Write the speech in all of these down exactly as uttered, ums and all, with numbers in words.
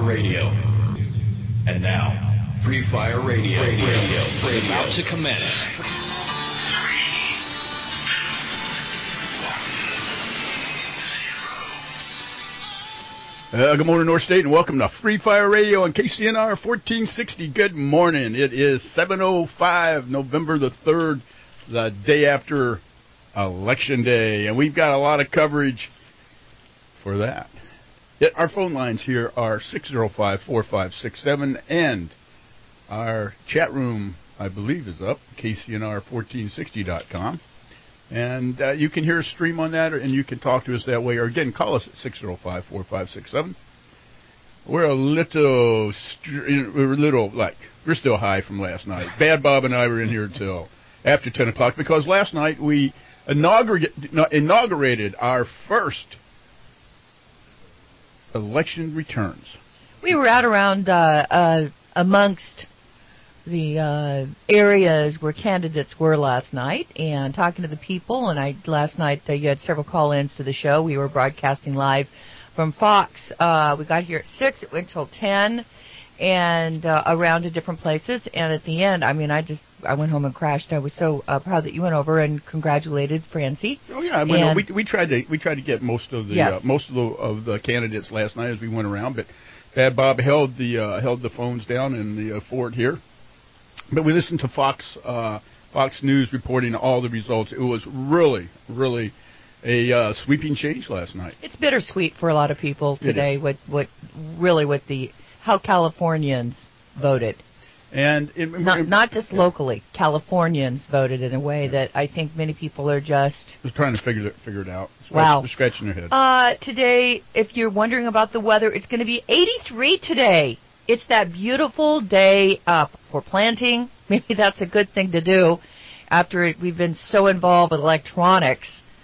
Radio. And now, Free Fire Radio, Radio, Radio is about to commence. Uh, good morning, North State, and welcome to Free Fire Radio on K C N R fourteen sixty. Good morning. It is seven oh five, November the third, the day after Election Day, and we've got a lot of coverage for that. Yet our phone lines here are six oh five, four five six seven, and our chat room, I believe, is up, K C N R fourteen sixty dot com. And uh, you can hear us stream on that, and you can talk to us that way. Or, again, call us at six oh five, four five six seven. We're a little, we're a little, like, we're still high from last night. Bad Bob and I were in here until after ten o'clock, because last night we inaugurated, inaugurated our first election returns. We were out around uh, uh, amongst the uh, areas where candidates were last night and talking to the people. And I last night uh, you had several call-ins to the show. We were broadcasting live from Fox. Uh, we got here at six. It went till ten, and uh, around to different places. And at the end, I mean, I just I went home and crashed. I was so uh, proud that you went over and congratulated Francie. Oh yeah, I mean, and, we we tried to we tried to get most of the yes. uh, most of the of the candidates last night as we went around, but Bad Bob held the uh, held the phones down in the uh, fort here. But we listened to Fox uh, Fox News reporting all the results. It was really, really a uh, sweeping change last night. It's bittersweet for a lot of people today. What, what, really, what the how Californians voted, and it, not it, not just locally. Californians voted in a way yeah. that I think many people are just just trying to figure it figure it out. Scratch, wow, scratching their head. Uh, today, if you're wondering about the weather, it's going to be eighty-three today. It's that beautiful day up for planting. Maybe that's a good thing to do after it, we've been so involved with electronics.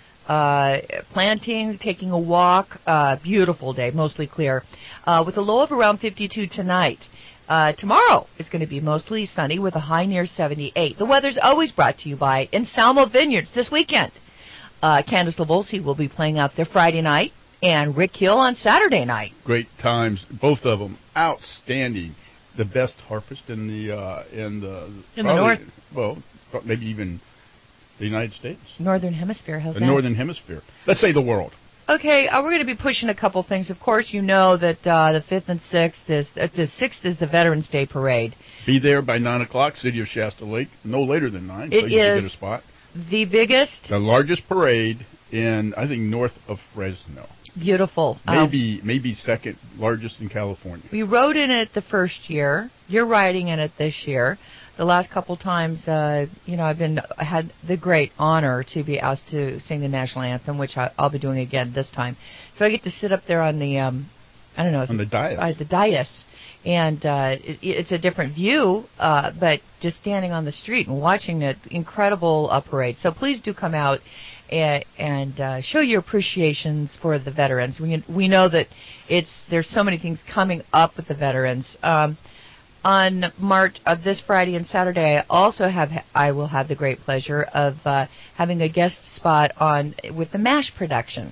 Uh, planting, taking a walk, uh, beautiful day, mostly clear, uh, with a low of around fifty-two tonight. Uh, tomorrow is going to be mostly sunny with a high near seventy-eight. The weather's always brought to you by Ensalmo Vineyards this weekend. Uh, Candace LaVolsi will be playing out there Friday night, and Rick Hill on Saturday night. Great times, both of them outstanding. The best harvest in the uh, in the in the north. Well, maybe even the United States. Northern Hemisphere. How's the that? Northern Hemisphere. Let's say the world. Okay, uh, we're going to be pushing a couple things. Of course, you know that uh, the fifth and sixth is uh, the sixth is the Veterans Day Parade. Be there by nine o'clock. City of Shasta Lake. No later than nine. It so you is can get a spot. The biggest, the largest parade in I think north of Fresno. Beautiful. Maybe um, maybe second largest in California. We rode in it the first year. You're riding in it this year. The last couple times, uh, you know, I've been I had the great honor to be asked to sing the national anthem, which I, I'll be doing again this time. So I get to sit up there on the, um, I don't know, on the dais. Uh, the dais, and uh, it, it's a different view, uh, but just standing on the street and watching the incredible uh, parade. So please do come out and, and uh, show your appreciations for the veterans. We we know that it's there's so many things coming up with the veterans. Um, on March of this Friday and Saturday, I also have I will have the great pleasure of uh, having a guest spot on with the MASH production,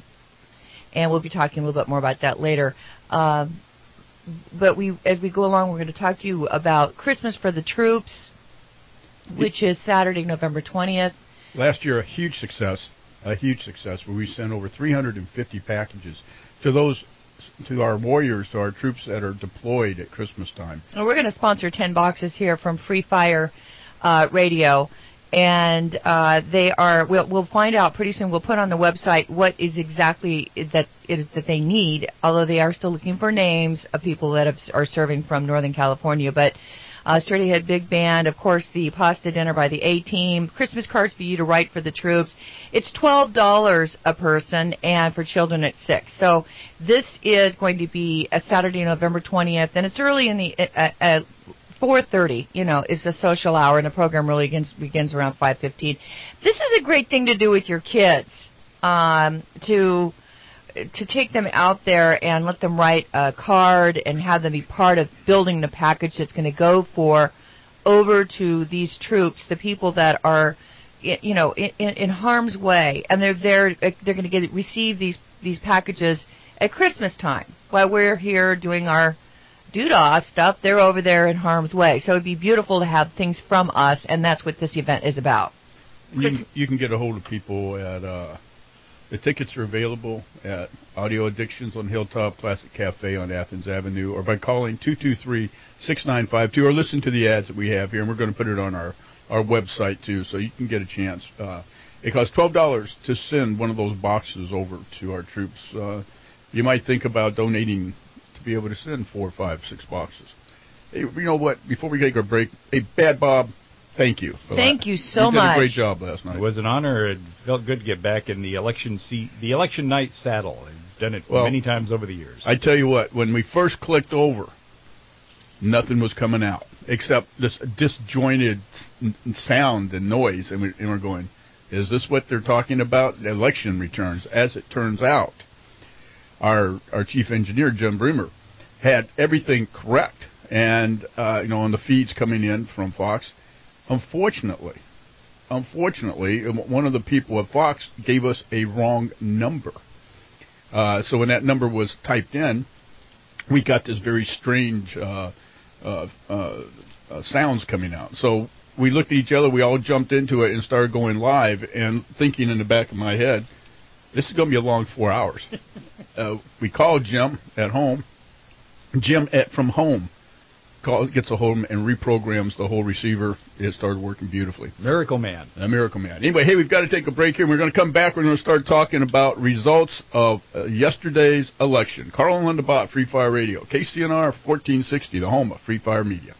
and we'll be talking a little bit more about that later. Um, but we, as we go along, we're going to talk to you about Christmas for the Troops, which is Saturday, November twentieth. Last year, a huge success. A huge success where we sent over three hundred fifty packages to those, to our warriors, to our troops that are deployed at Christmas time. And we're going to sponsor ten boxes here from Free Fire uh, Radio, and uh, they are. We'll, we'll find out pretty soon. We'll put on the website what is exactly that it is that they need. Although they are still looking for names of people that have, are serving from Northern California, but. Uh, Sturdy Head Big Band, of course, the pasta dinner by the A-Team, Christmas cards for you to write for the troops. It's twelve dollars a person, and for children it's six. So this is going to be a Saturday, November twentieth, and it's early in the uh, uh, four thirty. You know, is the social hour, and the program really begins, begins around five fifteen. This is a great thing to do with your kids, um, to. to take them out there and let them write a card and have them be part of building the package that's going to go for over to these troops, the people that are, you know, in, in harm's way, and they're there. They're going to get receive these these packages at Christmas time while we're here doing our doodah stuff, they're over there in harm's way. So it'd be beautiful to have things from us, and that's what this event is about. You can, you can get a hold of people at, uh, the tickets are available at Audio Addictions on Hilltop, Classic Cafe on Athens Avenue, or by calling two two three, six nine five two, or listen to the ads that we have here, and we're going to put it on our, our website, too, so you can get a chance. Uh, it costs twelve dollars to send one of those boxes over to our troops. Uh, you might think about donating to be able to send four, five, six boxes. Hey, you know what? Before we take our break, hey, Bad Bob, thank you. For thank that. you so you did much. a great job last night. It was an honor. It felt good to get back in the election seat, the election night saddle. I've done it well, many times over the years. I tell you what, when we first clicked over, nothing was coming out except this disjointed sound and noise, and, we, and we're going, is this what they're talking about? The election returns. As it turns out, our our chief engineer, Jim Bremer, had everything correct, and uh, you know, on the feeds coming in from Fox. Unfortunately, unfortunately, one of the people at Fox gave us a wrong number. Uh, so when that number was typed in, we got this very strange uh, uh, uh, uh, sounds coming out. So we looked at each other, we all jumped into it and started going live, and thinking in the back of my head, this is going to be a long four hours. uh, we called Jim at home. Jim at from home call, gets a hold and reprograms the whole receiver. It started working beautifully. Miracle Man. A miracle man. Anyway, hey, we've got to take a break here. We're going to come back. We're going to start talking about results of uh, yesterday's election. Carl and Linda Bott, Free Fire Radio. K C N R fourteen sixty, the home of Free Fire Media.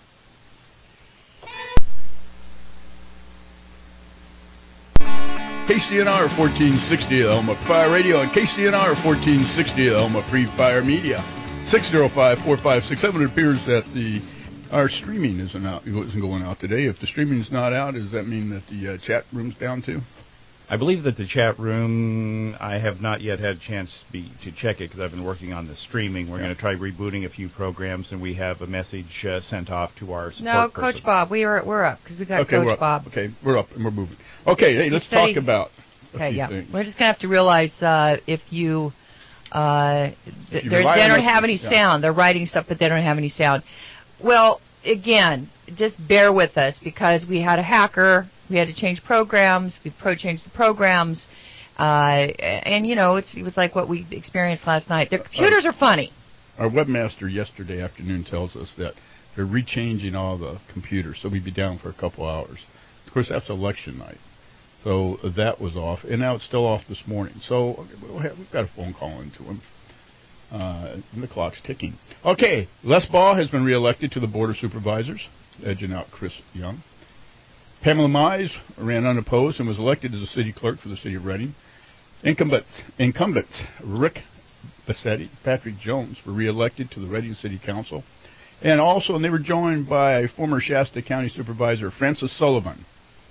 K C N R fourteen sixty, the home of Fire Radio, and K C N R fourteen sixty, the home of Free Fire Media. six oh five, four five six seven. It appears that the our streaming isn't out, isn't going out today. If the streaming is not out, does that mean that the uh, chat room's down too? I believe that the chat room, I have not yet had a chance to, be, to check it because I've been working on the streaming. We're yeah. going to try rebooting a few programs, and we have a message uh, sent off to our support No, person. Coach Bob, we are, we're up because we got okay, Coach we're up. Bob. Okay, we're up and we're moving. Okay, hey, let's steady. talk about a okay, few yeah. things. We're just going to have to realize uh, if you... Uh, if you they don't have any yeah. sound. They're writing stuff, but they don't have any sound. Well, again, just bear with us because we had a hacker. We had to change programs. We pro changed the programs. Uh, and, you know, it's, it was like what we experienced last night. Their computers uh, are funny. Our webmaster yesterday afternoon tells us that they're rechanging all the computers, so we'd be down for a couple hours. Of course, that's election night. So that was off, and now it's still off this morning. So we've got a phone call into him. Uh, and the clock's ticking. Okay, Les Baugh has been reelected to the Board of Supervisors, edging out Chris Young. Pamela Mize ran unopposed and was elected as a city clerk for the city of Reading. Incumbents, incumbents Rick Bassetti, Patrick Jones were reelected to the Reading City Council. And also, and they were joined by former Shasta County Supervisor Francis Sullivan.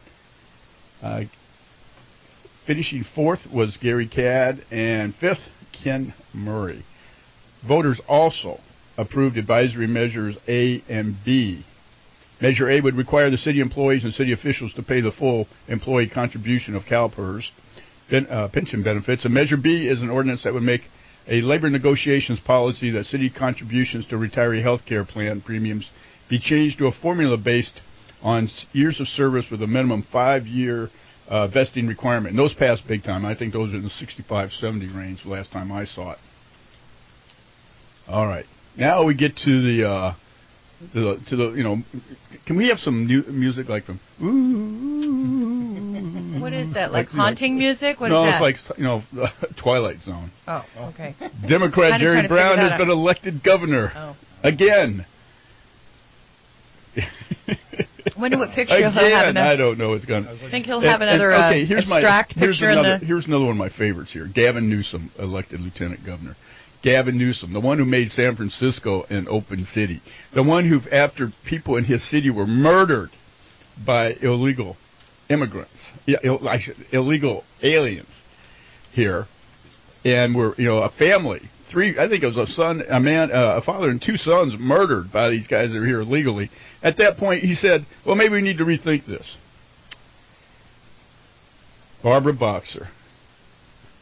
Uh, finishing fourth was Gary Cadd, and fifth, Ken Murray. Voters also approved advisory measures A and B. Measure A would require the city employees and city officials to pay the full employee contribution of CalPERS ben, uh, pension benefits. And Measure B is an ordinance that would make a labor negotiations policy that city contributions to retiree health care plan premiums be changed to a formula based on years of service with a minimum five-year uh, vesting requirement. And those passed big time. I think those are in the sixty-five seventy range last time I saw it. All right. Now we get to the... Uh, To the, to the, you know, can we have some new music like from? Ooh, what is that? Like, like haunting you know, music? What no, is that? No, it's like, you know, Twilight Zone. Oh, okay. Democrat Jerry Brown has out. been elected governor oh. again. Wonder what picture again, he'll have. Another, I don't know. It's going. I think he'll have and, another and, okay, here's uh, abstract my, here's picture another, in the. Here's another one of my favorites here. Gavin Newsom elected lieutenant governor. Gavin Newsom, the one who made San Francisco an open city, the one who, after people in his city were murdered by illegal immigrants, Ill, illegal aliens here, and were, you know, a family, three, I think it was a son, a man, uh, a father and two sons murdered by these guys that are here illegally. At that point, he said, well, maybe we need to rethink this. Barbara Boxer,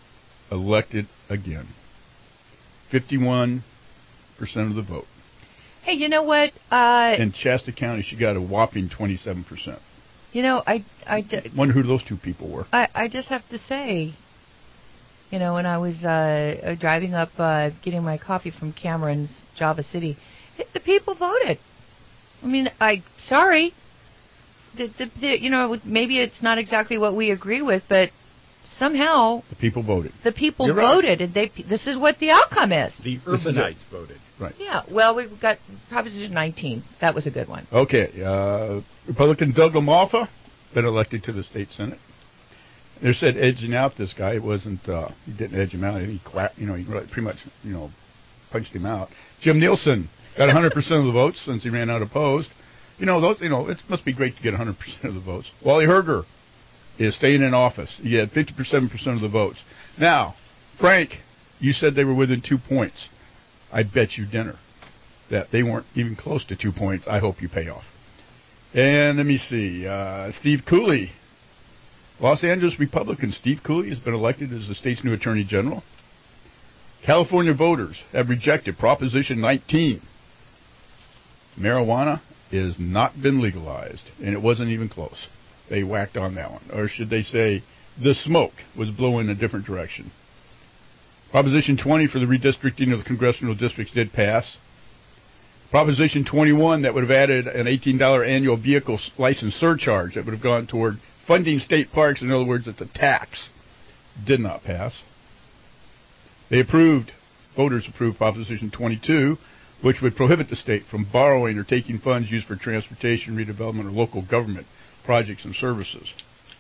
elected again. fifty-one percent of the vote. Hey, you know what? Uh, In Shasta County, she got a whopping twenty-seven percent. You know, I, I, d- wonder who those two people were. I, I just have to say, you know, when I was uh, driving up, uh, getting my coffee from Cameron's Java City, the people voted. I mean, I sorry, the, the, the, you know, maybe it's not exactly what we agree with, but somehow the people voted. The people You're voted, right. and they. This is what the outcome is. The urbanites voted. Right. Yeah. Well, we've got Proposition nineteen. That was a good one. Okay. Uh, Republican Doug LaMalfa been elected to the state senate. They said edging out this guy. It wasn't. Uh, he didn't edge him out. He quack. You know, he pretty much, you know, punched him out. Jim Nielsen got one hundred percent of the votes since he ran out opposed. You know, those. You know, it must be great to get one hundred percent of the votes. Wally Herger is staying in office. He had fifty-seven percent of the votes. Now, Frank, you said they were within two points. I bet you dinner that they weren't even close to two points. I hope you pay off. And let me see. Uh, Steve Cooley, Los Angeles Republican Steve Cooley has been elected as the state's new attorney general. California voters have rejected Proposition nineteen. Marijuana has not been legalized, and it wasn't even close. They whacked on that one. Or should they say, the smoke was blowing a different direction. Proposition twenty for the redistricting of the congressional districts did pass. Proposition twenty-one, that would have added an eighteen dollars annual vehicle license surcharge that would have gone toward funding state parks. In other words, it's a tax. Did not pass. They approved, voters approved Proposition twenty-two, which would prohibit the state from borrowing or taking funds used for transportation, redevelopment, or local government projects and services.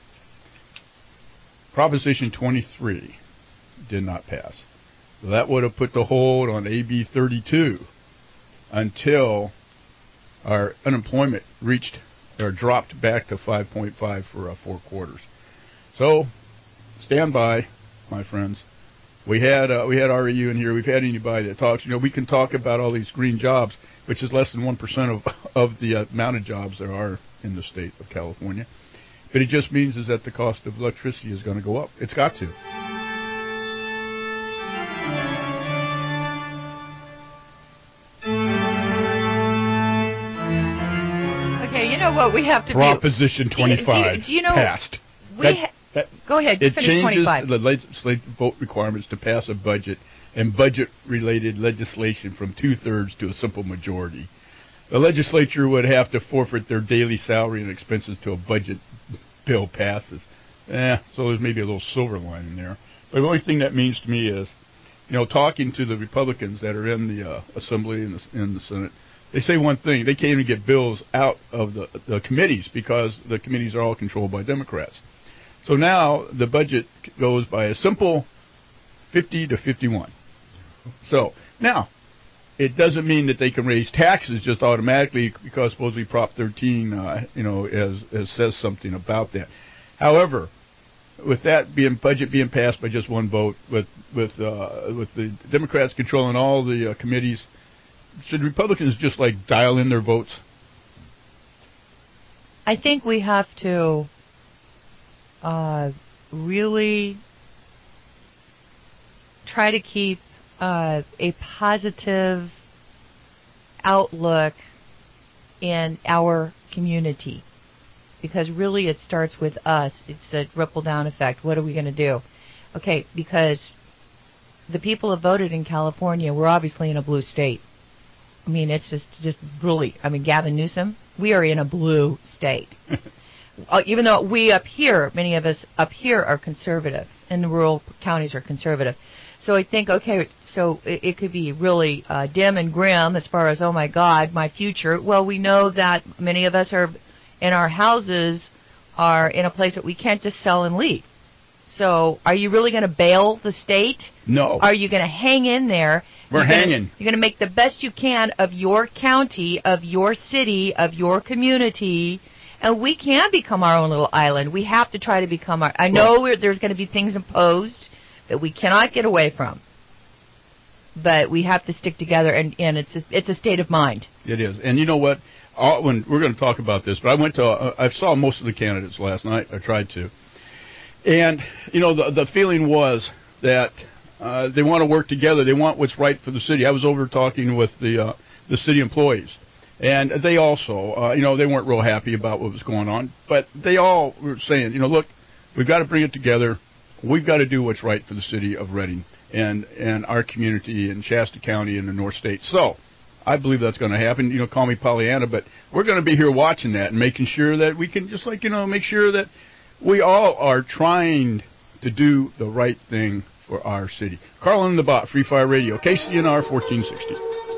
Proposition twenty-three did not pass. That would have put the hold on A B thirty-two until our unemployment reached or dropped back to five point five for uh, four quarters. So, stand by, my friends. We had uh, we had R E U in here. We've had anybody that talks. You know, we can talk about all these green jobs, which is less than one percent of of the uh, amount of jobs there are in the state of California. But it just means is that the cost of electricity is going to go up. It's got to. Okay, you know what we have to Proposition do? twenty-five do, do, do you know, passed. We That, ha- that, go ahead. it Finish changes twenty-five. the legislative vote requirements to pass a budget and budget-related legislation from two-thirds to a simple majority. The legislature would have to forfeit their daily salary and expenses till a budget bill passes. Eh, so there's maybe a little silver lining there. But the only thing that means to me is, you know, talking to the Republicans that are in the uh, Assembly and the, in the Senate, they say one thing: they can't even get bills out of the, the committees because the committees are all controlled by Democrats. So now the budget goes by a simple fifty to fifty-one. So now it doesn't mean that they can raise taxes just automatically because supposedly Prop thirteen, uh, you know, as, as says something about that. However, with that being budget being passed by just one vote, with with uh, with the Democrats controlling all the uh, committees, should Republicans just like dial in their votes? I think we have to uh, really try to keep uh, a positive outlook in our community, because really it starts with us. It's a ripple down effect. What are we going to do? Okay, because the people have voted in California. We're obviously in a blue state. I mean, it's just just really, I mean, Gavin Newsom, we are in a blue state. uh, even though we up here, many of us up here are conservative, and the rural counties are conservative. So I think, okay, so it, it could be really uh, dim and grim as far as, oh, my God, my future. Well, we know that many of us are in our houses are in a place that we can't just sell and leave. So are you really going to bail the state? No. Are you going to hang in there? We're you're hanging. Gonna, you're going to make the best you can of your county, of your city, of your community, and we can become our own little island. We have to try to become our... I know we're, there's going to be things imposed that we cannot get away from, but we have to stick together, and, and it's a, it's a state of mind. It is. And you know what? All, when we're going to talk about this, but I went to... Uh, I saw most of the candidates last night. I tried to. And, you know, the, the feeling was that uh, they want to work together. They want what's right for the city. I was over talking with the uh, the city employees. And they also, uh, you know, they weren't real happy about what was going on, but they all were saying, you know, look, we've got to bring it together. We've got to do what's right for the city of Reading and, and our community in Shasta County and the North State. So I believe that's going to happen. You know, call me Pollyanna, but we're going to be here watching that and making sure that we can just like, you know, make sure that we all are trying to do the right thing for our city. Carlin and the Bot, Free Fire Radio, K C N R fourteen sixty.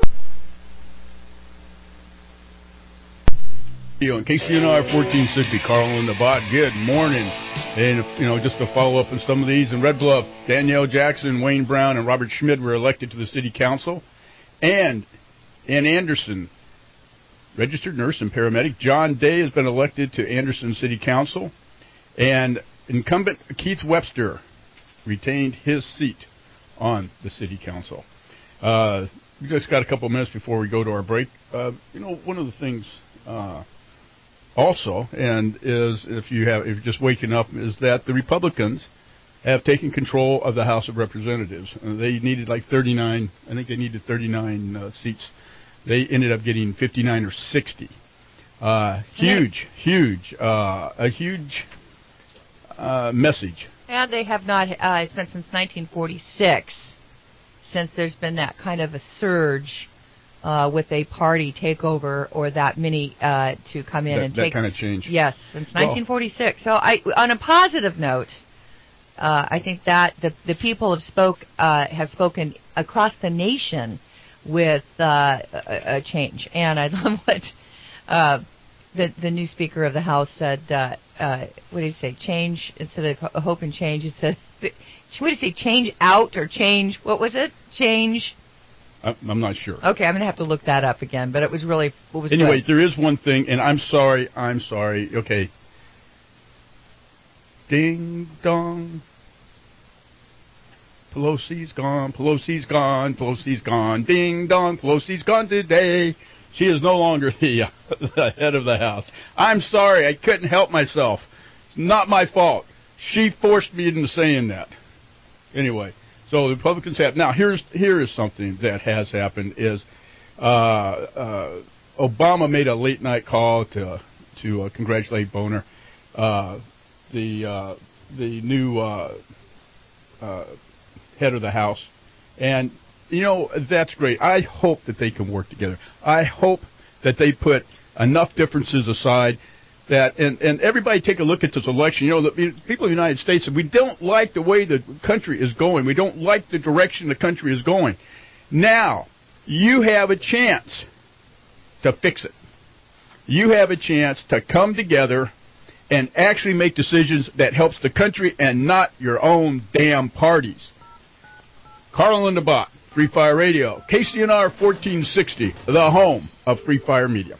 On K C N R fourteen sixty, Carlin the Bot, good morning. And, if, you know, just to follow up on some of these, in Red Bluff, Danielle Jackson, Wayne Brown, and Robert Schmidt were elected to the city council. And in Anderson, registered nurse and paramedic John Day has been elected to Anderson City Council. And incumbent Keith Webster retained his seat on the city council. Uh, we just got a couple of minutes before we go to our break. Uh, you know, one of the things... Uh, Also, and is if you have if you're just waking up, is that the Republicans have taken control of the House of Representatives. Uh, they needed like thirty-nine. I think they needed thirty-nine uh, seats. They ended up getting fifty-nine or sixty. Uh, huge, huge, uh, a huge uh, message. And they have not. Uh, it's been since nineteen forty-six since there's been that kind of a surge. Uh, with a party takeover or that many uh, to come in that, and that take... That kind of change. Yes, since nineteen forty-six. Well, so I, on a positive note, uh, I think that the, the people have spoke uh, have spoken across the nation with uh, a, a change. And I love what uh, the, the new Speaker of the House said. Uh, uh, what did he say? Change, instead of hope and change, he said... What did he say? Change out or change... What was it? Change... I'm not sure. Okay, I'm going to have to look that up again, but it was really... It was anyway, good. There is one thing, and I'm sorry, I'm sorry. Okay. Ding dong. Pelosi's gone, Pelosi's gone, Pelosi's gone. Ding dong, Pelosi's gone today. She is no longer the, uh, the head of the House. I'm sorry, I couldn't help myself. It's not my fault. She forced me into saying that. Anyway. So the Republicans have now. Here's here is something that has happened: is uh, uh, Obama made a late night call to to uh, congratulate Boehner, uh, the uh, the new uh, uh, head of the House, and you know that's great. I hope that they can work together. I hope that they put enough differences aside. That and, and everybody take a look at this election. You know, the people in the United States, we don't like the way the country is going. We don't like the direction the country is going. Now, you have a chance to fix it. You have a chance to come together and actually make decisions that helps the country and not your own damn parties. Carlin the Bot, Free Fire Radio, K C N R fourteen sixty, the home of Free Fire Media.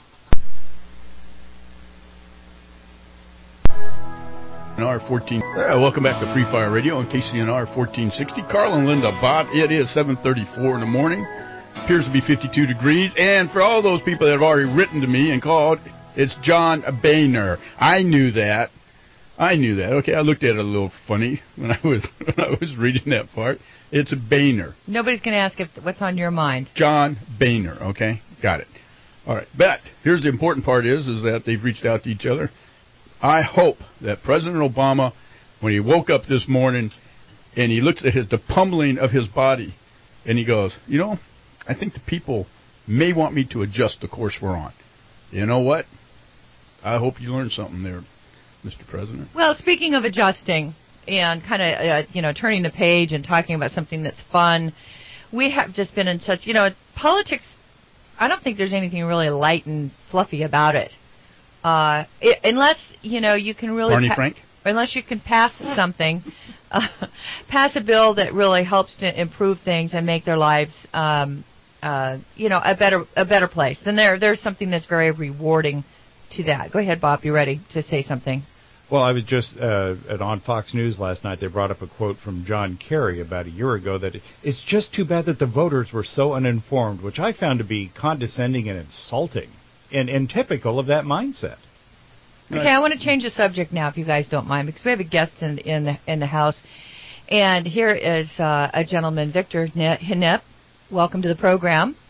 R fourteen. Uh, welcome back to Free Fire Radio on K C N R fourteen sixty. Carl and Linda Bott. It is seven thirty-four in the morning. Appears to be fifty-two degrees. And for all those people that have already written to me and called, it's John Boehner. I knew that. I knew that. Okay, I looked at it a little funny when I was when I was reading that part. It's Boehner. Nobody's going to ask if what's on your mind. John Boehner. Okay, got it. All right, but here's the important part: is is that they've reached out to each other. I hope that President Obama, when he woke up this morning and he looks at his, the pummeling of his body, and he goes, you know, I think the people may want me to adjust the course we're on. You know what? I hope you learned something there, Mister President. Well, speaking of adjusting and kind of, uh, you know, turning the page and talking about something that's fun, we have just been in such, you know, politics, I don't think there's anything really light and fluffy about it. Uh, it, unless, you know, you can really... Barney pa- Frank? Unless you can pass something, uh, pass a bill that really helps to improve things and make their lives, um, uh, you know, a better a better place. Then there there's something that's very rewarding to that. Go ahead, Bob. You're ready to say something. Well, I was just uh, at on Fox News last night. They brought up a quote from John Kerry about a year ago that it's just too bad that the voters were so uninformed, which I found to be condescending and insulting. And, and typical of that mindset. Okay, I want to change the subject now, if you guys don't mind, because we have a guest in in the, in the house, and here is uh, a gentleman, Victor Hinnep. Welcome to the program.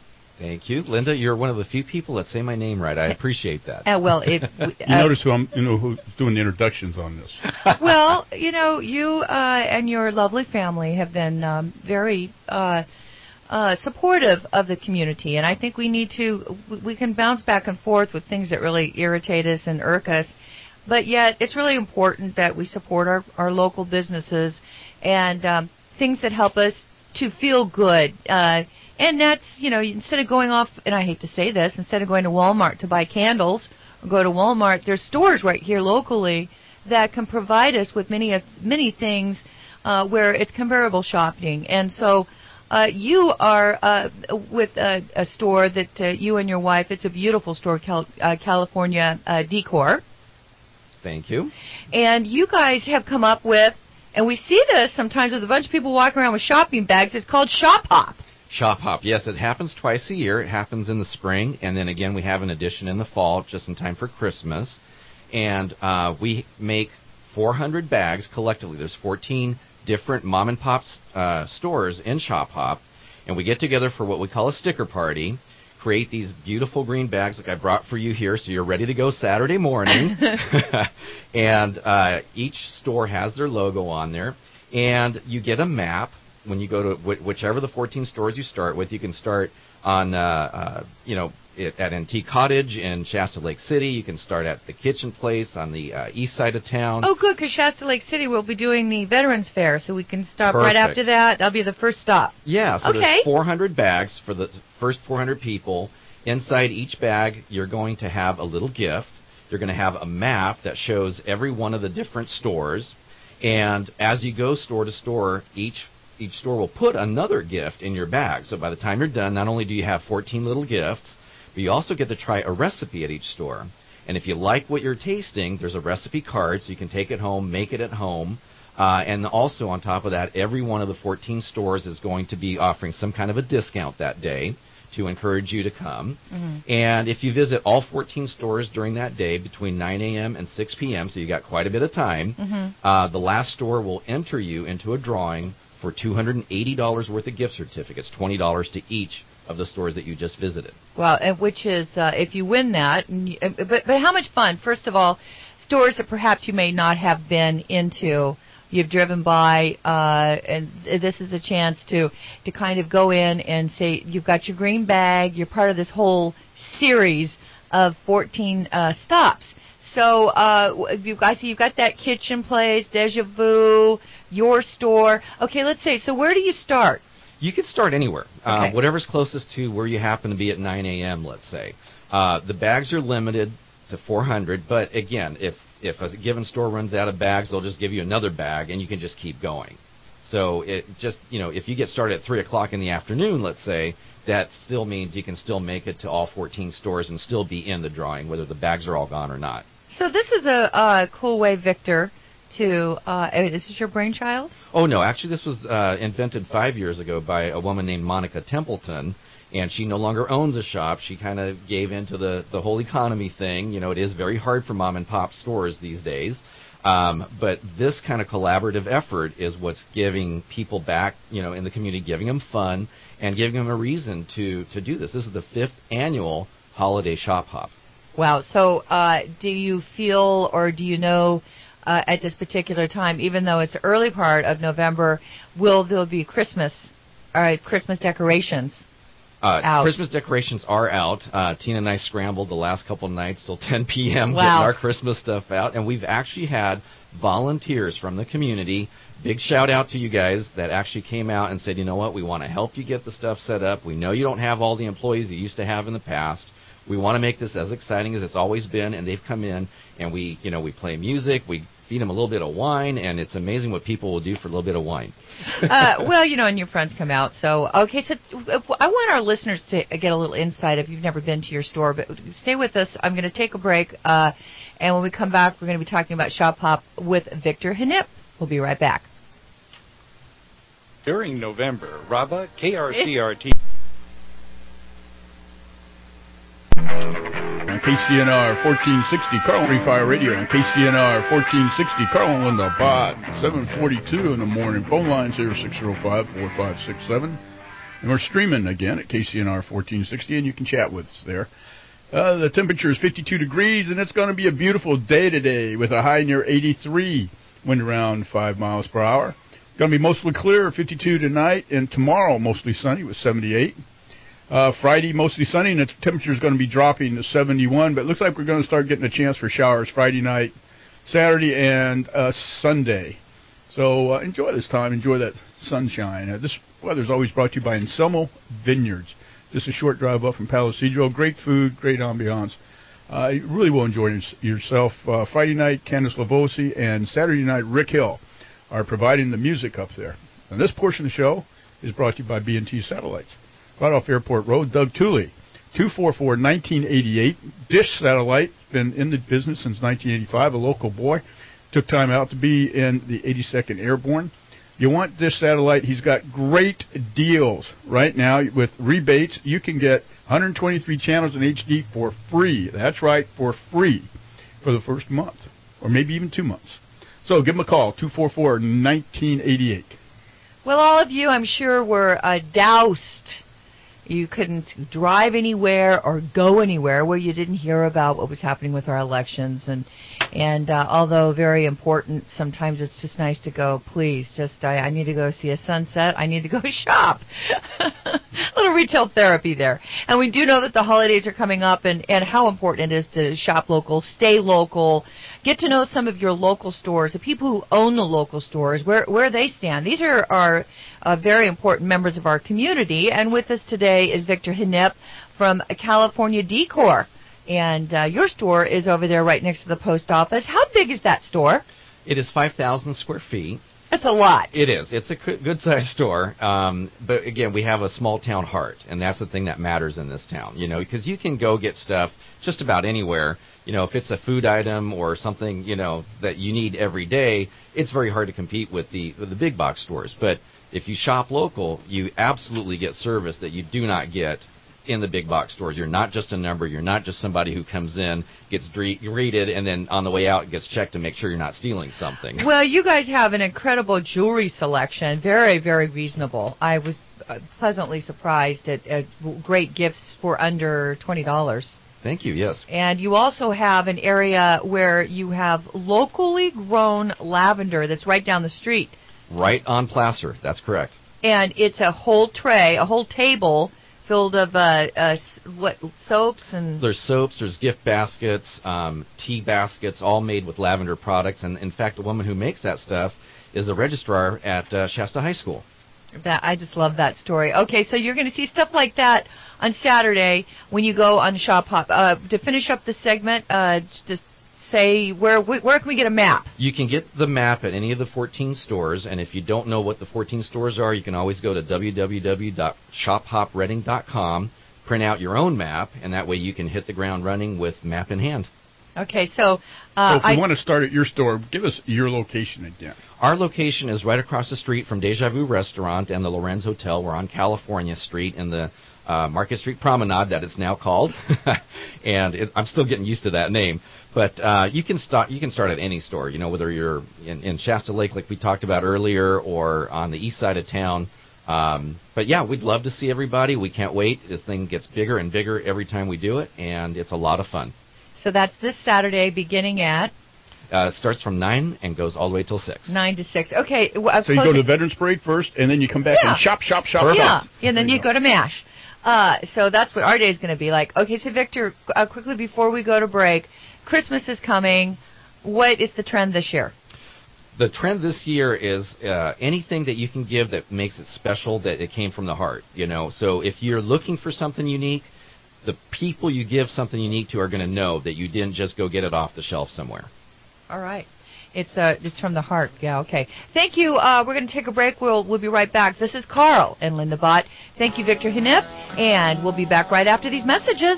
Thank you, Linda. You're one of the few people that say my name right. I appreciate that. Uh, well, it, uh, you notice who I'm, you know, who's doing the introductions on this. Well, you know, you uh, and your lovely family have been um, very uh, uh, supportive of the community, and I think we need to. We can bounce back and forth with things that really irritate us and irk us, but yet it's really important that we support our, our local businesses and um, things that help us to feel good. Uh, And that's, you know, instead of going off, and I hate to say this, instead of going to Walmart to buy candles or go to Walmart, there's stores right here locally that can provide us with many many things uh, where it's comparable shopping. And so uh, you are uh, with a, a store that uh, you and your wife, it's a beautiful store, Cal- uh, California uh, Decor. Thank you. And you guys have come up with, and we see this sometimes with a bunch of people walking around with shopping bags, it's called Shop Hop. Shop Hop, yes, it happens twice a year. It happens in the spring, and then again we have an edition in the fall, just in time for Christmas. And uh, we make four hundred bags collectively. There's fourteen different mom and pop uh, stores in Shop Hop, and we get together for what we call a sticker party. Create these beautiful green bags like I brought for you here, so you're ready to go Saturday morning. And uh, each store has their logo on there, and you get a map. When you go to wh- whichever the fourteen stores you start with, you can start on, uh, uh, you know, it, at Antique Cottage in Shasta Lake City. You can start at the Kitchen Place on the uh, east side of town. Oh, good, because Shasta Lake City will be doing the Veterans Fair, so we can stop Perfect. right after that. That'll be the first stop. Yeah, so okay. There's four hundred bags for the first four hundred people. Inside each bag, you're going to have a little gift. You're going to have a map that shows every one of the different stores. And as you go store to store, each Each store will put another gift in your bag. So by the time you're done, not only do you have fourteen little gifts, but you also get to try a recipe at each store. And if you like what you're tasting, there's a recipe card, so you can take it home, make it at home. Uh, and also on top of that, every one of the fourteen stores is going to be offering some kind of a discount that day to encourage you to come. Mm-hmm. And if you visit all fourteen stores during that day between nine a.m. and six p.m., so you got quite a bit of time, mm-hmm. uh, the last store will enter you into a drawing for two hundred eighty dollars worth of gift certificates, twenty dollars to each of the stores that you just visited. Well, and which is, uh, if you win that, and you, but, but how much fun, first of all, stores that perhaps you may not have been into, you've driven by, uh, and this is a chance to, to kind of go in and say, you've got your green bag, you're part of this whole series of fourteen uh, stops. So uh, you guys, you've got that Kitchen Place, Deja Vu, your store. Okay, let's say, so where do you start? You could start anywhere, okay. uh, whatever's closest to where you happen to be at nine a.m., let's say. Uh, the bags are limited to four hundred, but again, if, if a given store runs out of bags, they'll just give you another bag, and you can just keep going. So it just, you know, if you get started at three o'clock in the afternoon, let's say, that still means you can still make it to all fourteen stores and still be in the drawing, whether the bags are all gone or not. So this is a uh, cool way, Victor, to, uh, is this your brainchild? Oh, no. Actually, this was uh, invented five years ago by a woman named Monica Templeton, and she no longer owns a shop. She kind of gave into the, the whole economy thing. You know, it is very hard for mom-and-pop stores these days. Um, but this kind of collaborative effort is what's giving people back, you know, in the community, giving them fun and giving them a reason to, to do this. This is the fifth annual Holiday Shop Hop. Wow. So uh, do you feel or do you know uh, at this particular time, even though it's the early part of November, will there be Christmas uh, Christmas decorations uh, out? Christmas decorations are out. Uh, Tina and I scrambled the last couple of nights till ten p.m. Wow. getting our Christmas stuff out. And we've actually had volunteers from the community. Big shout out to you guys that actually came out and said, you know what, we want to help you get the stuff set up. We know you don't have all the employees you used to have in the past. We want to make this as exciting as it's always been, and they've come in, and we, you know, we play music, we feed them a little bit of wine, and it's amazing what people will do for a little bit of wine. uh, well, you know, and your friends come out. So, okay, so I want our listeners to get a little insight if you've never been to your store, but stay with us. I'm going to take a break, uh, and when we come back, we're going to be talking about Shop Hop with Victor Hnipp. We'll be right back. During November, Raba, K R C R T... On K C N R fourteen sixty, Carl Free Fire Radio. On K C N R fourteen sixty, Carl in the bot. seven forty-two in the morning. Phone lines here, six oh five, four five six seven, And we're streaming again at K C N R fourteen sixty, and you can chat with us there. Uh, the temperature is fifty-two degrees, and it's going to be a beautiful day today with a high near eighty-three, wind around five miles per hour. Going to be mostly clear, fifty-two tonight, and tomorrow mostly sunny with seventy-eight. Uh, Friday mostly sunny, and the temperature is going to be dropping to seventy-one, but it looks like we're going to start getting a chance for showers Friday night, Saturday, and uh, Sunday. So uh, enjoy this time. Enjoy that sunshine. Uh, this weather is always brought to you by Anselmo Vineyards. Just a short drive up from Palo Cedro. Great food, great ambiance. Uh, you really will enjoy yourself. Uh, Friday night, Candice Lavosi, and Saturday night, Rick Hill are providing the music up there. And this portion of the show is brought to you by B and T Satellites. Right off Airport Road, Doug Tooley, two four four, one nine eight eight. Dish Satellite, been in the business since nineteen eighty-five, a local boy. Took time out to be in the eighty-second Airborne. You want Dish Satellite, he's got great deals right now with rebates. You can get one hundred twenty-three channels in H D for free. That's right, for free for the first month, or maybe even two months. So give him a call, two four four, one nine eight eight. Well, all of you, I'm sure, were uh, doused. You couldn't drive anywhere or go anywhere where you didn't hear about what was happening with our elections. And and uh, although very important, sometimes it's just nice to go, please, just I, I need to go see a sunset. I need to go shop. A little retail therapy there. And we do know that the holidays are coming up, and, and how important it is to shop local, stay local, get to know some of your local stores, the people who own the local stores, where where they stand. These are, are uh, very important members of our community. And with us today is Victor Hinnip from California Decor. And uh, your store is over there right next to the post office. How big is that store? It is five thousand square feet. That's a lot. It is. It's a good-sized store. Um, but, again, we have a small-town heart, and that's the thing that matters in this town, you know, because you can go get stuff just about anywhere. You know, if it's a food item or something, you know, that you need every day, it's very hard to compete with the with the big box stores. But if you shop local, you absolutely get service that you do not get in the big box stores. You're not just a number. You're not just somebody who comes in, gets greeted, and then on the way out gets checked to make sure you're not stealing something. Well, you guys have an incredible jewelry selection. Very, very reasonable. I was uh, pleasantly surprised at, at great gifts for under twenty dollars. Thank you, yes. And you also have an area where you have locally grown lavender that's right down the street. Right on Placer, that's correct. And it's a whole tray, a whole table filled of uh, uh, what soaps and... There's soaps, there's gift baskets, um, tea baskets, all made with lavender products. And, in fact, the woman who makes that stuff is a registrar at uh, Shasta High School. That I just love that story. Okay, so you're going to see stuff like that on Saturday when you go on Shop Hop. Uh, to finish up the segment, uh, just say where where can we get a map? You can get the map at any of the fourteen stores, and if you don't know what the fourteen stores are, you can always go to w w w dot shop hop reading dot com, print out your own map, and that way you can hit the ground running with map in hand. Okay, so... Uh, so if you I, want to start at your store, give us your location again. Our location is right across the street from Deja Vu Restaurant and the Lorenz Hotel. We're on California Street in the uh, Market Street Promenade, that it's now called. And it, I'm still getting used to that name. But uh, you can start you can start at any store, you know, whether you're in, in Shasta Lake like we talked about earlier or on the east side of town. Um, but, yeah, we'd love to see everybody. We can't wait. This thing gets bigger and bigger every time we do it, and it's a lot of fun. So that's this Saturday beginning at? Uh, it starts from nine and goes all the way till six. nine to six. Okay. Uh, so you go to the Veterans Parade first, and then you come back yeah. and shop, shop, shop, Perfect. shop. Yeah, and then you, you go. go to MASH. Uh, so that's what our day is going to be like. Okay, so Victor, uh, quickly before we go to break, Christmas is coming. What is the trend this year? The trend this year is uh, anything that you can give that makes it special, that it came from the heart. You know, so if you're looking for something unique, the people you give something unique to are going to know that you didn't just go get it off the shelf somewhere. All right. It's uh, it's from the heart. Yeah, okay. Thank you. Uh, we're going to take a break. We'll we'll be right back. This is Carl and Linda Bott. Thank you, Victor Hinnip, and we'll be back right after these messages.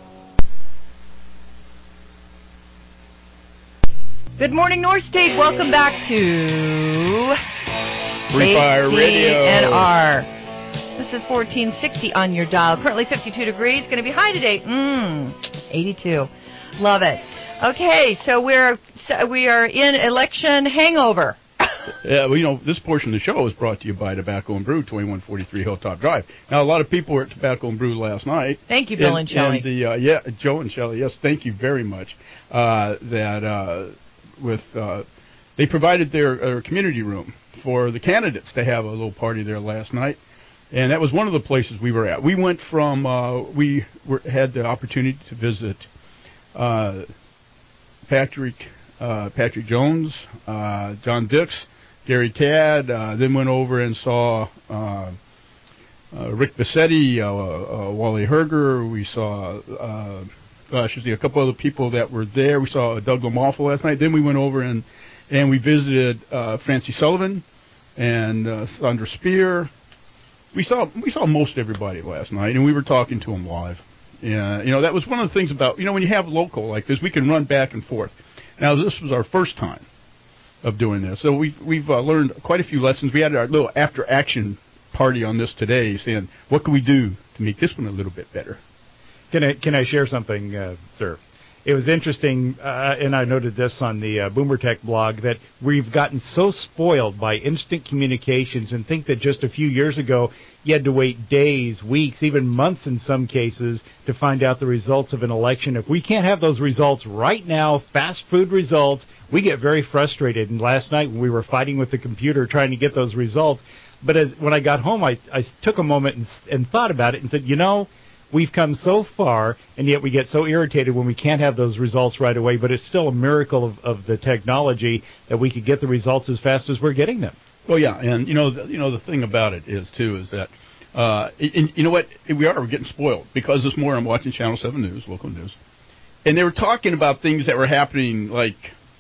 Good morning, North State. Welcome back to Free Fire Radio. K C N R. This is fourteen sixty on your dial. Currently fifty-two degrees. Going to be high today. Mmm, eighty-two. Love it. Okay, so we're so we are in election hangover. Yeah, well, you know, this portion of the show is brought to you by Tobacco and Brew, twenty-one forty-three Hilltop Drive. Now, a lot of people were at Tobacco and Brew last night. Thank you, Bill and, and Shelley. And the, uh, yeah, Joe and Shelley, yes, thank you very much. Uh, that uh, with uh, they provided their, their community room for the candidates to have a little party there last night. And that was one of the places we were at. We went from, uh, we were, had the opportunity to visit uh, Patrick uh, Patrick Jones, uh, John Dix, Gary Tad, uh, then went over and saw uh, uh, Rick Bassetti, uh, uh, Wally Herger. We saw, uh, gosh, a couple other people that were there. We saw Doug Lamalfa last night. Then we went over and, and we visited uh, Francie Sullivan and uh, Sandra Spear. We saw we saw most everybody last night, and we were talking to them live. Yeah, you know, that was one of the things about, you know, when you have local like this, we can run back and forth. Now, this was our first time of doing this, so we've, we've uh, learned quite a few lessons. We had our little after-action party on this today, saying, what can we do to make this one a little bit better? Can I, can I share something, uh, sir? It was interesting, uh, and I noted this on the uh, Boomer Tech blog, that we've gotten so spoiled by instant communications and think that just a few years ago you had to wait days, weeks, even months in some cases to find out the results of an election. If we can't have those results right now, fast food results, we get very frustrated. And last night when we were fighting with the computer trying to get those results, but as, when I got home, I, I took a moment and, and thought about it and said, you know, we've come so far, and yet we get so irritated when we can't have those results right away, but it's still a miracle of, of the technology that we could get the results as fast as we're getting them. Well, yeah, and, you know, the, you know, the thing about it is, too, is that, uh, and, you know what, we are we're getting spoiled, because this morning I'm watching Channel seven News, local news, and they were talking about things that were happening, like,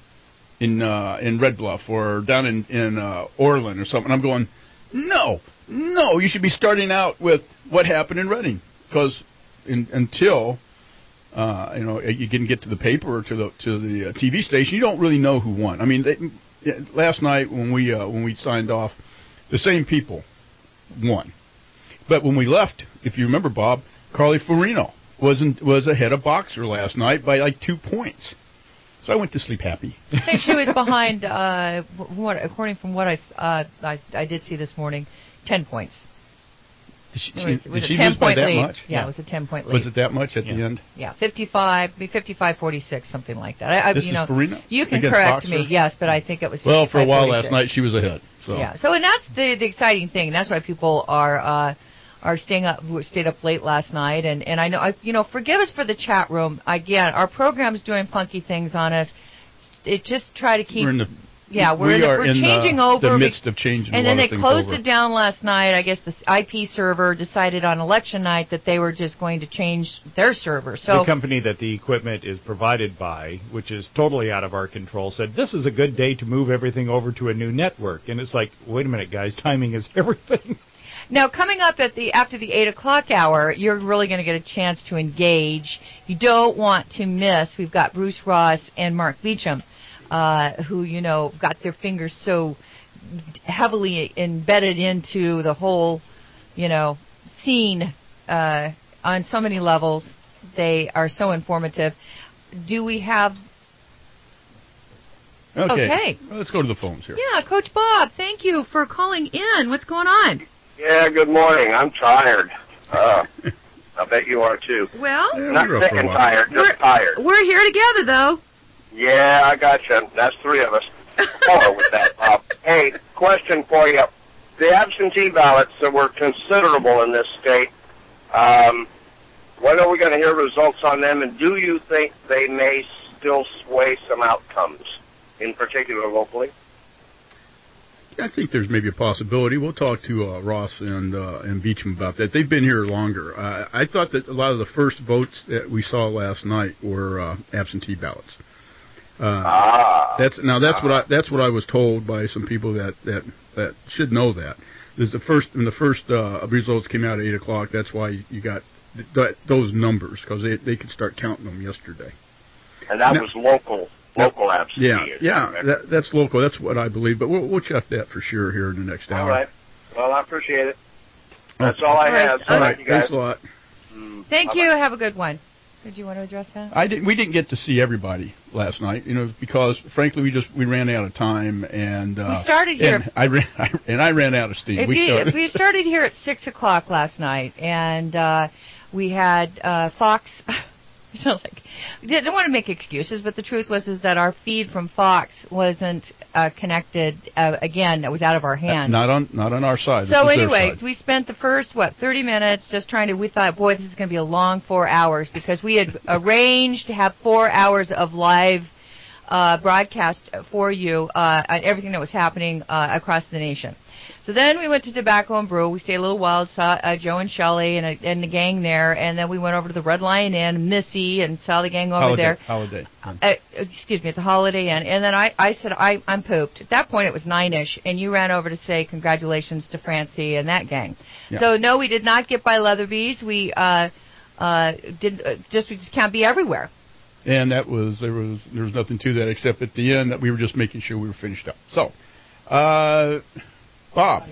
in uh, in Red Bluff or down in, in uh, Orland or something. I'm going, no, no, you should be starting out with what happened in Reading. Because in, until uh, you know you can get to the paper or to the to the uh, T V station, you don't really know who won. I mean, they, yeah, last night when we uh, when we signed off, the same people won. But when we left, if you remember, Bob, Carly Fiorina wasn't was ahead of Boxer last night by like two points. So I went to sleep happy. I think she was behind. Uh, what, according from what I, uh, I I did see this morning, ten points. Did she, it was, it was did a she ten lose by point that lead. much? Yeah, yeah, it was a ten point lead. Was it that much at yeah. the end? Yeah, fifty-five, fifty-five forty-six, something like that. I, I, this you know, is Fiorina you can against correct Boxer? me, yes, but I think it was. Well, for a while forty-six. last night, she was ahead. So. Yeah. So, and that's the the exciting thing. That's why people are uh, are staying up, who stayed up late last night. And and I know, I, you know, forgive us for the chat room. Again, our program's doing funky things on us. It just try to keep. We're in the, yeah, we're, we in the, are we're in changing the, over. the midst of changing. And a then lot they of things closed over. it down last night. I guess the I P server decided on election night that they were just going to change their server. So the company that the equipment is provided by, which is totally out of our control, said this is a good day to move everything over to a new network. And it's like, wait a minute, guys, timing is everything. Now, coming up at the after the eight o'clock hour, you're really going to get a chance to engage. You don't want to miss. We've got Bruce Ross and Mark Beecham, uh, who, you know, got their fingers so heavily embedded into the whole, you know, scene uh, on so many levels. They are so informative. Do we have... Okay. Okay. Well, let's go to the phones here. Yeah, Coach Bob, thank you for calling in. What's going on? Yeah, good morning. I'm tired. Uh, I bet you are too. Well, Yeah, Not we were up sick for a and while. tired, just we're, tired. We're here together, though. Yeah, I got you. That's three of us. Four with that, Bob. Hey, question for you. The absentee ballots that were considerable in this state, um, when are we going to hear results on them, and do you think they may still sway some outcomes, in particular locally? I think there's maybe a possibility. We'll talk to uh, Ross and uh, and Beecham about that. They've been here longer. Uh, I thought that a lot of the first votes that we saw last night were uh, absentee ballots. Uh, ah. That's now that's ah. what I that's what I was told by some people that, that, that should know that. Is the first when the first uh, results came out at eight o'clock. That's why you got th- th- those numbers, because they they could start counting them yesterday. And that now, was local. Local absentee. Yeah, yeah, that, that's local. That's what I believe. But we'll we'll check that for sure here in the next hour. All right. Well, I appreciate it. That's all I All right. have. All right. Thank you guys. Thanks a lot. Mm, Thank bye-bye. you. Have a good one. Did you want to address that? I didn't. We didn't get to see everybody last night, you know, because frankly we just we ran out of time, and uh, we started here. And I ran, I, and I ran out of steam. If we, you, started. if we started here at six o'clock last night, and uh, we had uh, Fox. So like, didn't want to make excuses, but the truth was is that our feed from Fox wasn't uh, connected. Uh, again, it was out of our hands. Not on, not on our side. So, anyways, we spent the first what thirty minutes just trying to. We thought, boy, this is going to be a long four hours because we had arranged to have four hours of live uh, broadcast for you uh, on everything that was happening uh, across the nation. So then we went to Tobacco and Brew. We stayed a little while, saw uh, Joe and Shelley and, uh, and the gang there, and then we went over to the Red Lion Inn, Missy, and saw the gang over Holiday, there. Holiday. Uh, excuse me, at the Holiday Inn. And then I, I said, I, I'm pooped. At that point, it was nine-ish, and you ran over to say congratulations to Francie and that gang. Yeah. So, no, we did not get by Leatherby's. We uh, uh, did uh, just we just can't be everywhere. And that was there was there was nothing to that except at the end that we were just making sure we were finished up. So, uh, Bob.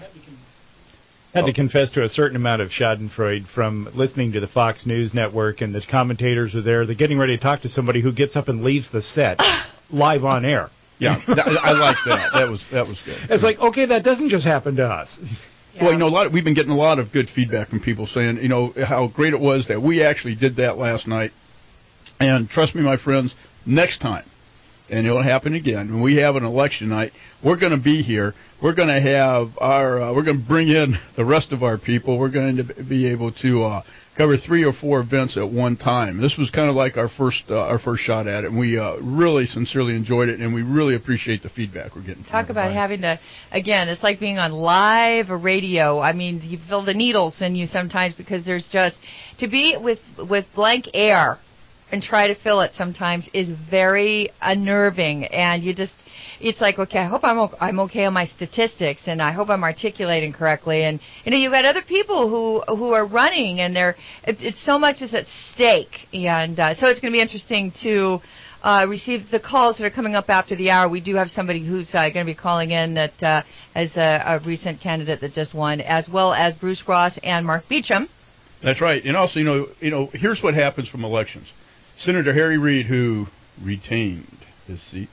I had to confess to a certain amount of schadenfreude from listening to the Fox News Network, and the commentators are there. They're getting ready to talk to somebody who gets up and leaves the set live on air. Yeah, that, I like that. That was that was good. It's like, okay, that doesn't just happen to us. Yeah. Well, you know, a lot of, we've been getting a lot of good feedback from people saying, you know, how great it was that we actually did that last night. And trust me, my friends, next time, and it'll happen again, when we have an election night, we're going to be here. We're going to have our, uh, we're going to bring in the rest of our people. We're going to be able to uh, cover three or four events at one time. This was kind of like our first, uh, our first shot at it, and we uh, really sincerely enjoyed it, and we really appreciate the feedback we're getting. Talk about having to, again, it's like being on live radio. I mean, you feel the needles in you sometimes because there's just, to be with with blank air and try to fill it sometimes is very unnerving, and you just, it's like, okay, I hope I'm o- I'm okay on my statistics, and I hope I'm articulating correctly, and you know, you got other people who who are running, and they're it, it's so much is at stake, and uh, so it's going to be interesting to uh, receive the calls that are coming up after the hour. We do have somebody who's uh, going to be calling in that uh, as a, a recent candidate that just won, as well as Bruce Ross and Mark Beecham. That's right, and also, you know, you know, here's what happens from elections. Senator Harry Reid, who retained his seat,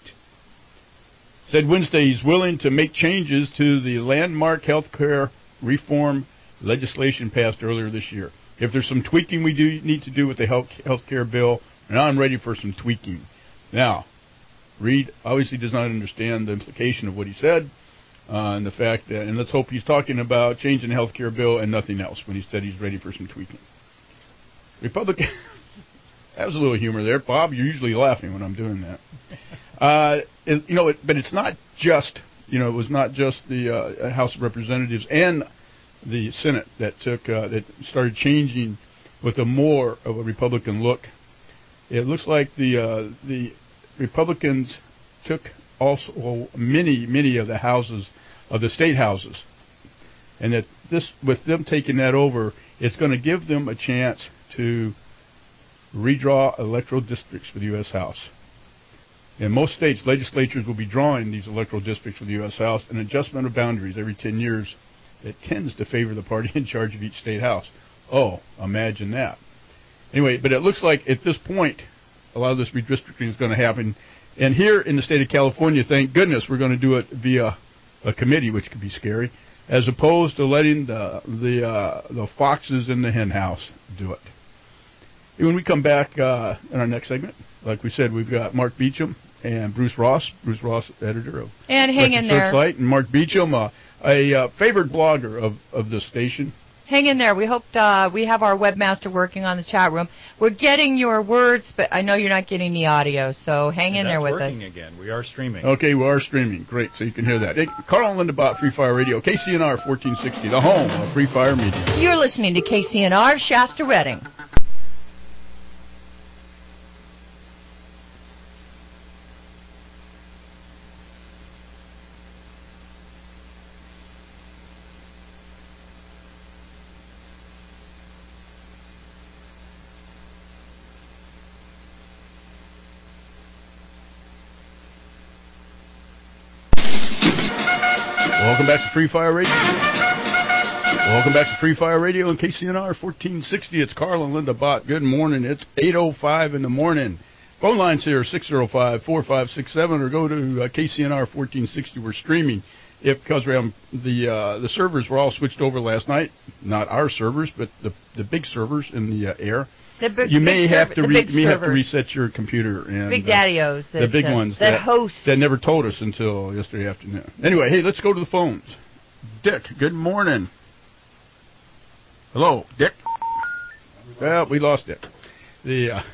said Wednesday he's willing to make changes to the landmark health care reform legislation passed earlier this year. If there's some tweaking we do need to do with the health care bill, now I'm ready for some tweaking. Now, Reid obviously does not understand the implication of what he said, uh, and the fact that, and let's hope he's talking about changing the health care bill and nothing else when he said he's ready for some tweaking. Republican... That was a little humor there. Bob, you're usually laughing when I'm doing that. Uh, it, you know, it, but it's not just, you know, it was not just the uh, House of Representatives and the Senate that took, uh, that started changing with a more of a Republican look. It looks like the uh, the Republicans took also many, many of the houses, of the state houses, and that this, with them taking that over, it's going to give them a chance to redraw electoral districts for the U S House. In most states, legislatures will be drawing these electoral districts for the U S House. An adjustment of boundaries every ten years, it tends to favor the party in charge of each state house. Oh, imagine that. Anyway, but it looks like at this point, a lot of this redistricting is going to happen. And here in the state of California, thank goodness, we're going to do it via a committee, which could be scary, as opposed to letting the the uh, the foxes in the hen house do it. When we come back uh, in our next segment, like we said, we've got Mark Beecham and Bruce Ross, Bruce Ross, editor of and hang in there. Searchlight, and Mark Beecham, uh, a uh, favored blogger of, of the station. Hang in there. We hope uh, we have our webmaster working on the chat room. We're getting your words, but I know you're not getting the audio, so hang in That's there with working us. again. We are streaming. Okay, we are streaming. Great, so you can hear that. Hey, Carl and Linda Bott, Free Fire Radio, K C N R fourteen sixty, the home of Free Fire Media. You're listening to K C N R Shasta Redding. Welcome back to Free Fire Radio. Welcome back to Free Fire Radio and K C N R fourteen sixty. It's Carl and Linda Bott. Good morning. It's eight oh five in the morning. Phone lines here, six oh five, four five six seven, or go to uh, K C N R fourteen sixty. We're streaming. If because we have the uh, the servers were all switched over last night, not our servers, but the the big servers in the uh, air. The big, you may big have serv- to re- may have to reset your computer and big daddy-os, uh, that, the big that, ones that, that host that never told us until yesterday afternoon. Anyway, hey, let's go to the phones. Dick, good morning. Hello, Dick. Well, we lost Dick. The uh,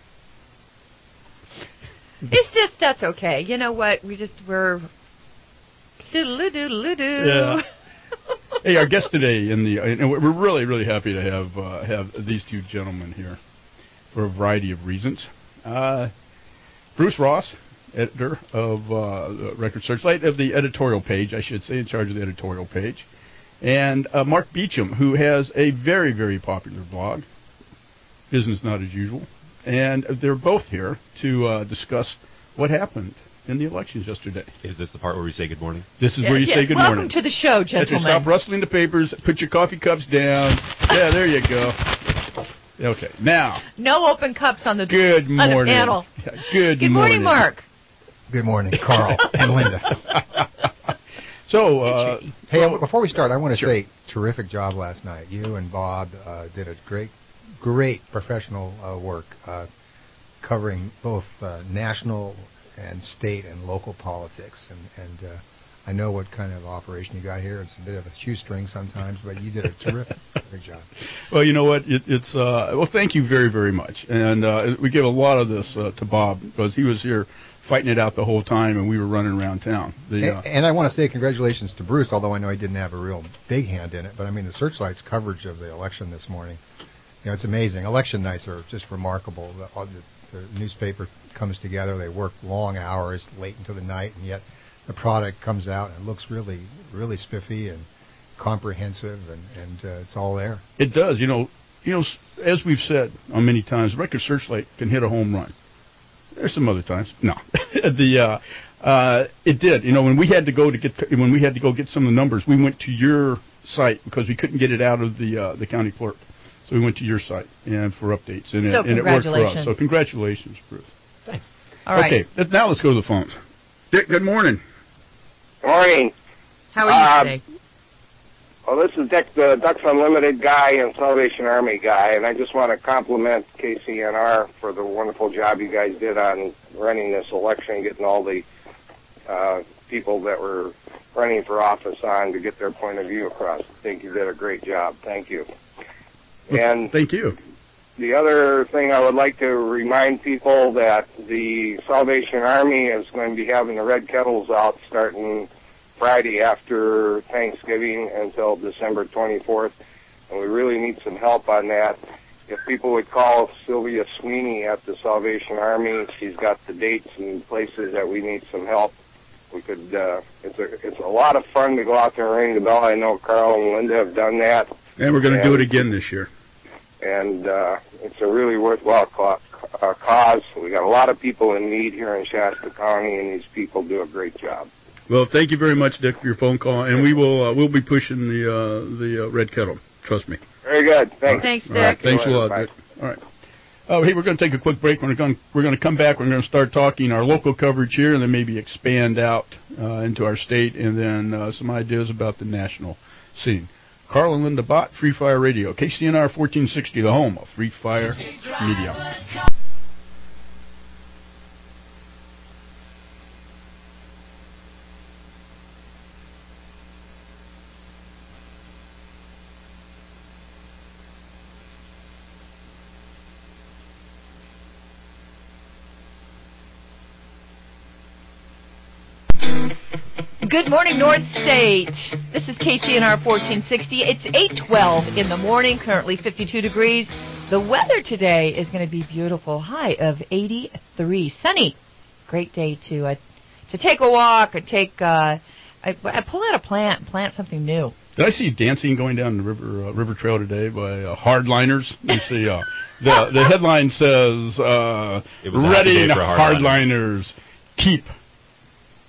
it's just that's okay. You know what? We just we're doodle doodle doo. Yeah. Hey, our guest today in the and we're really really happy to have uh, have these two gentlemen here for a variety of reasons. Uh, Bruce Ross, editor of uh, the Record Searchlight, of the editorial page, I should say, in charge of the editorial page, and uh, Mark Beecham, who has a very very popular blog, Business Not As Usual, and they're both here to uh, discuss what happened in the elections yesterday. Is this the part where we say good morning? This is yes, where you yes. say good Welcome morning. Welcome to the show, gentlemen. Stop rustling the papers. Put your coffee cups down. Yeah, there you go. Okay, now. No open cups on the good on morning. the panel. Yeah, good, good morning, morning, Mark. Good morning, Carl and Linda. So, uh, hey, well, before we start, I want to sure. say terrific job last night. You and Bob uh, did a great, great professional uh, work uh, covering both uh, national and state and local politics, and, and uh, I know what kind of operation you got here. It's a bit of a shoestring sometimes, but you did a terrific, terrific job. Well, you know what? It, it's uh, well, thank you very, very much, and uh, we give a lot of this uh, to Bob because he was here fighting it out the whole time, and we were running around town. The, uh, and, and I want to say congratulations to Bruce, although I know he didn't have a real big hand in it. But I mean, the Searchlight's coverage of the election this morning, you know, it's amazing. Election nights are just remarkable. The, all the, the newspaper comes together. They work long hours, late into the night, and yet the product comes out and it looks really, really spiffy and comprehensive, and, and uh, it's all there. It does. You know, you know, as we've said on many times, Record Searchlight can hit a home run. There's some other times. No, the uh, uh, it did. You know, when we had to go to get when we had to go get some of the numbers, we went to your site because we couldn't get it out of the uh, the county clerk. So we went to your site and for updates, and, so it, and it worked for us. So congratulations, Bruce. Thanks. All right. Okay, now let's go to the phones. Dick, good morning. Good morning. How are you uh, today? Well, this is Dick, the Ducks Unlimited guy and Salvation Army guy, and I just want to compliment K C N R for the wonderful job you guys did on running this election, getting all the uh, people that were running for office on to get their point of view across. I think you did a great job. Thank you. And thank you. The other thing I would like to remind people that the Salvation Army is going to be having the red kettles out starting Friday after Thanksgiving until December twenty-fourth, and we really need some help on that. If people would call Sylvia Sweeney at the Salvation Army, she's got the dates and places that we need some help. We could. Uh, it's a it's a lot of fun to go out there and ring the bell. I know Carl and Linda have done that, and we're going to do it again this year. And uh, it's a really worthwhile ca- uh, cause. We got a lot of people in need here in Shasta County, and these people do a great job. Well, thank you very much, Dick, for your phone call, and we will uh, we'll be pushing the uh, the uh, red kettle. Trust me. Very good. Thanks. Thanks, Dick. All right. Thanks a lot, Bye. Dick. All right. Oh, hey, we're going to take a quick break. We're going we're going to come back. We're going to start talking our local coverage here, and then maybe expand out uh, into our state, and then uh, some ideas about the national scene. Carl and Linda Bott, Free Fire Radio, K C N R fourteen sixty, the home of Free Fire Media. Good morning, North State. This is K C N R fourteen sixty. It's eight twelve in the morning, currently fifty-two degrees. The weather today is going to be beautiful. High of eighty-three. Sunny. Great day to uh, to take a walk or take, uh, I, I pull out a plant and plant something new. Did I see dancing going down the river uh, river trail today by uh, hardliners? You see, uh, the the headline says, uh, It was a happy "Ready day for a hardliners keep."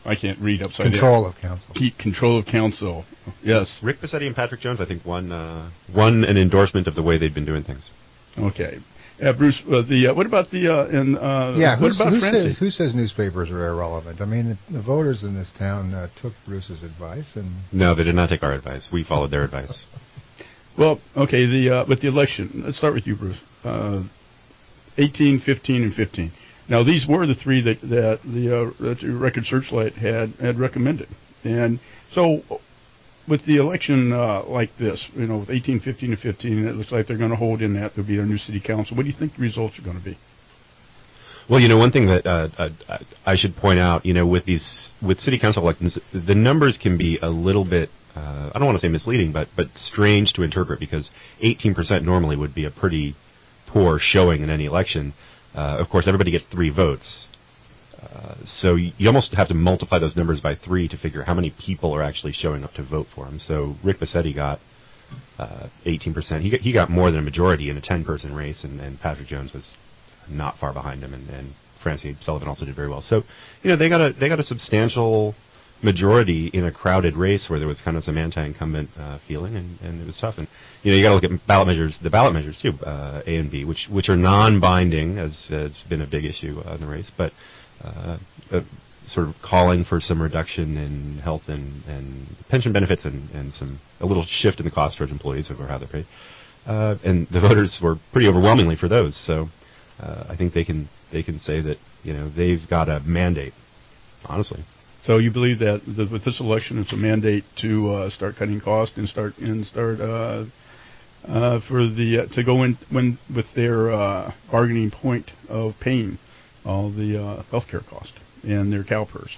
I can't read upside Control down. of council. Keep control of council. Yes. Rick Bassetti and Patrick Jones, I think, won uh, won an endorsement of the way they'd been doing things. Okay. Uh, Bruce, uh, the uh, what about the uh, and uh, yeah? What about who Francie? says who says newspapers are irrelevant? I mean, the, the voters in this town uh, took Bruce's advice, and no, they did not take our advice. We followed their advice. Well, okay. The uh, with the election, let's start with you, Bruce. Uh, eighteen, fifteen, and fifteen. Now, these were the three that that the uh, that the Record Searchlight had had recommended, and so. With the election uh, like this, you know, with eighteen, fifteen, and fifteen, it looks like they're going to hold in that. There'll be a new city council. What do you think the results are going to be? Well, you know, one thing that uh, uh, I should point out, you know, with these with city council elections, the numbers can be a little bit, uh, I don't want to say misleading, but but strange to interpret, because eighteen percent normally would be a pretty poor showing in any election. Uh, of course, everybody gets three votes. Uh, so you, you almost have to multiply those numbers by three to figure how many people are actually showing up to vote for him. So Rick Bassetti got uh, eighteen percent. He got, he got more than a majority in a ten-person race, and, and Patrick Jones was not far behind him, and, and Francie Sullivan also did very well. So, you know, they got a they got a substantial majority in a crowded race where there was kind of some anti-incumbent uh, feeling, and, and it was tough. And you know, you got to look at ballot measures, the ballot measures too, uh, A and B, which which are non-binding, as has been a big issue uh, in the race, but. Uh, uh, sort of calling for some reduction in health and, and pension benefits, and, and some a little shift in the cost towards employees or how they're paid. Uh, and the voters were pretty overwhelmingly for those. So uh, I think they can they can say that, you know, they've got a mandate, honestly. So you believe that the, with this election, it's a mandate to uh, start cutting costs and start and start uh, uh, for the uh, to go in when with their uh, bargaining point of paying all the uh, healthcare cost and their CalPERS.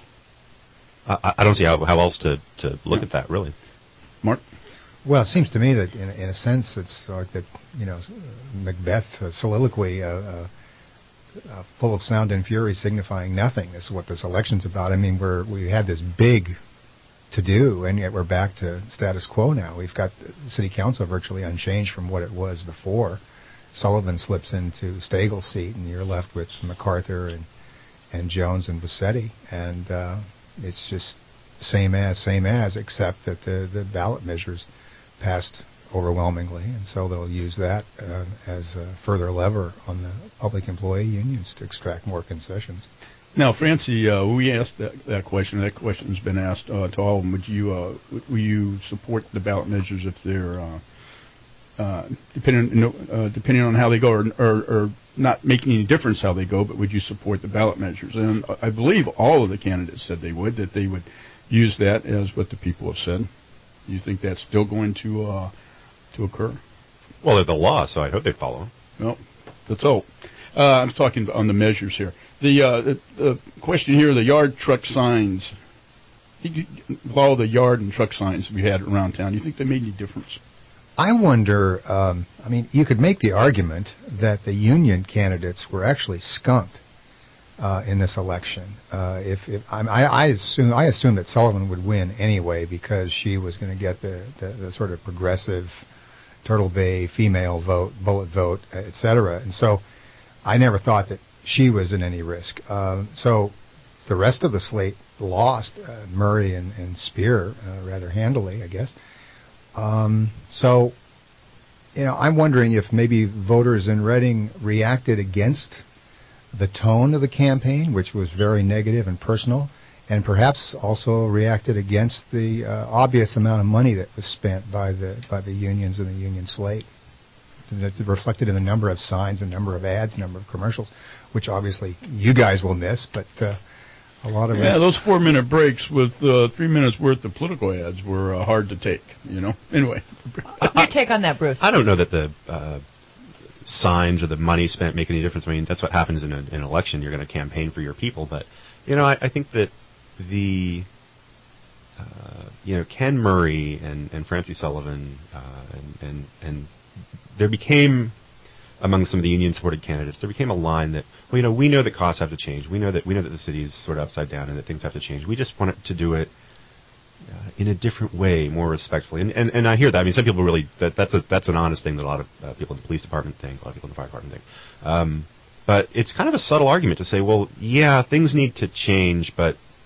I, I don't see how how else to, to look yeah. at that, really. Mark? Well, it seems to me that in, in a sense it's like that, you know, Macbeth uh, soliloquy, uh, uh, uh, full of sound and fury, signifying nothing. This is what this election's about. I mean, we're we had this big to do, and yet we're back to status quo now. We've got the city council virtually unchanged from what it was before. Sullivan slips into Stagel's seat, and you're left with MacArthur and and Jones and Bassetti, and uh, it's just same as, same as, except that the, the ballot measures passed overwhelmingly, and so they'll use that uh, as a further lever on the public employee unions to extract more concessions. Now, Francie, uh, we asked that, that question. That question's been asked uh, to all of them. Would you uh, will you support the ballot measures if they're uh, Uh, depending uh, depending on how they go, or, or, or not making any difference how they go, but would you support the ballot measures? And I believe all of the candidates said they would, that they would use that as what the people have said. Do you think that's still going to uh, to occur? Well, they're the law, so I hope they follow them. Well, let's hope. Uh, I'm talking on the measures here. The, uh, the, the question here, the yard truck signs, all the yard and truck signs we had around town, do you think they made any difference? I wonder, um, I mean, you could make the argument that the union candidates were actually skunked uh, in this election. Uh, if, if I, I assume I assume that Sullivan would win anyway, because she was going to get the, the, the sort of progressive Turtle Bay female vote, bullet vote, et cetera. And so I never thought that she was in any risk. Um, so the rest of the slate lost, uh, Murray and, and Spear uh, rather handily, I guess. Um, so, you know, I'm wondering if maybe voters in Reading reacted against the tone of the campaign, which was very negative and personal, and perhaps also reacted against the uh, obvious amount of money that was spent by the by the unions and the union slate. That's reflected in the number of signs, the number of ads, number of commercials, which obviously you guys will miss, but uh, a lot of yeah, us... those four-minute breaks with uh, three minutes worth of political ads were uh, hard to take, you know? Anyway. Your take on that, Bruce? I don't know that the uh, signs or the money spent make any difference. I mean, that's what happens in, a, in an election. You're going to campaign for your people. But, you know, I, I think that the, uh, you know, Ken Murray and, and Francie Sullivan, uh, and, and, and there became... among some of the union-supported candidates, there became a line that, well, you know, we know that costs have to change. We know that we know that the city is sort of upside down and that things have to change. We just want to do it uh, in a different way, more respectfully. And, and and I hear that. I mean, some people really that that's a that's an honest thing that a lot of uh, people in the police department think, a lot of people in the fire department think. Um, but it's kind of a subtle argument to say, well, yeah, things need to change, but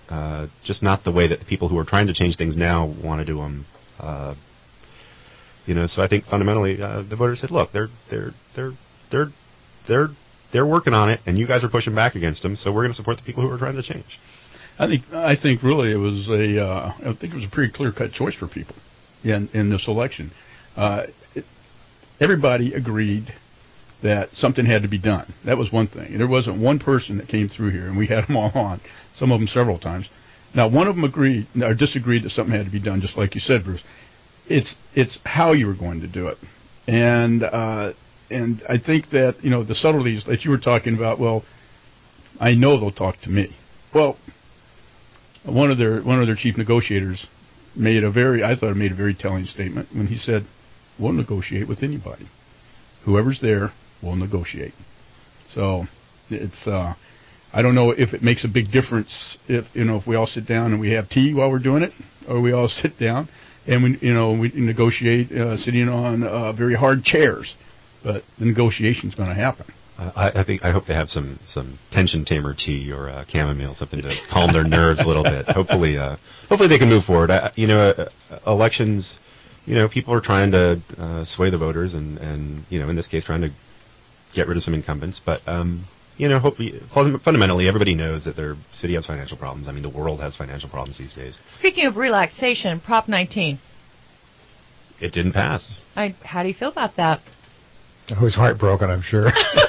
uh, just not the way that the people who are trying to change things now want to do them. Uh, you know, so I think fundamentally uh, the voters said, look, they're they're they're they're they're they're working on it, and you guys are pushing back against them, so we're going to support the people who are trying to change. I think I think really it was a uh, I think it was a pretty clear cut choice for people in in this election. Uh, it, everybody agreed that something had to be done. That was one thing. There wasn't one person that came through here, and we had them all on, some of them several times. Now, one of them agreed or disagreed that something had to be done, just like you said, Bruce. It's it's how you were going to do it, and uh, and I think that you know the subtleties that you were talking about. Well, I know they'll talk to me. Well, one of their one of their chief negotiators made a very I thought it made a very telling statement when he said, "We'll negotiate with anybody. Whoever's there, we'll negotiate." So it's uh, I don't know if it makes a big difference if you know if we all sit down and we have tea while we're doing it, or we all sit down and we you know we negotiate uh, sitting on uh, very hard chairs, but the negotiation's going to happen. Uh, I, I think I hope they have some, some tension tamer tea or uh, chamomile, something to calm their nerves a little bit. Hopefully, uh, hopefully they can move forward. I, you know, uh, elections. You know, people are trying to uh, sway the voters, and, and you know, in this case, trying to get rid of some incumbents. But um, you know, hopefully, fundamentally, everybody knows that their city has financial problems. I mean, the world has financial problems these days. Speaking of relaxation, Prop nineteen. It didn't pass. I, how do you feel about that? I was heartbroken, I'm sure.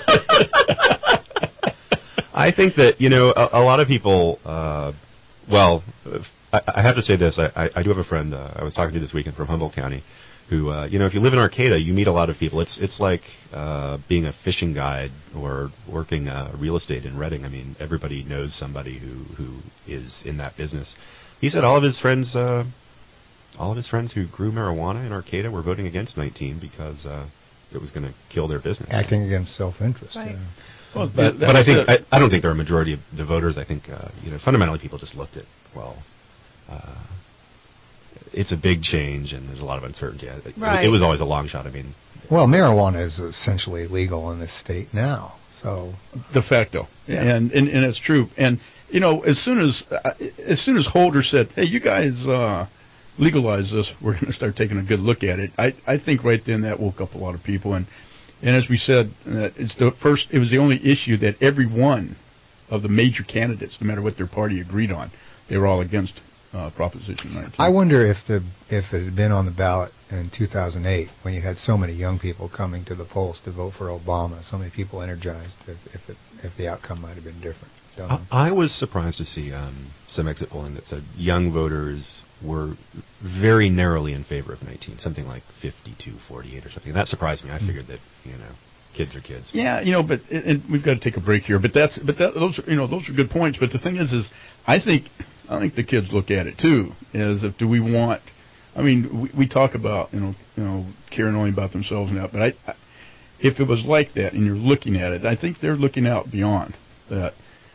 I think that, you know, a, a lot of people, uh, well, I, I have to say this. I, I, I do have a friend uh, I was talking to this weekend from Humboldt County who, uh, you know, if you live in Arcata, you meet a lot of people. It's it's like uh, being a fishing guide or working uh, real estate in Reading. I mean, everybody knows somebody who, who is in that business. He said all of his friends, uh, all of his friends who grew marijuana in Arcata were voting against nineteen because uh, it was going to kill their business. Acting against self-interest. Right. Yeah. Well, but, but I think I, I don't think they're a majority of the voters. I think uh, you know fundamentally people just looked at well, uh, it's a big change and there's a lot of uncertainty. It, right. it was always a long shot. I mean, well, marijuana is essentially legal in this state now, so de facto, yeah. and, and and it's true. And you know, as soon as uh, as soon as Holder said, "Hey, you guys uh, legalize this, we're going to start taking a good look at it," I I think right then that woke up a lot of people and. And as we said, uh, it's the first. It was the only issue that every one of the major candidates, no matter what their party agreed on, they were all against uh, Proposition nineteen. I wonder if the if it had been on the ballot in two thousand eight, when you had so many young people coming to the polls to vote for Obama, so many people energized, if if, it, if the outcome might have been different. I, I was surprised to see um, some exit polling that said young voters were very narrowly in favor of nineteen, something like fifty-two forty-eight or something. That surprised me. I figured that, you know, kids are kids. Yeah, you know, but and we've got to take a break here. But that's but that, those are, you know those are good points. But the thing is, is I think I think the kids look at it too as if do we want? I mean, we, we talk about you know you know caring only about themselves and that. But I, I, if it was like that and you're looking at it, I think they're looking out beyond that.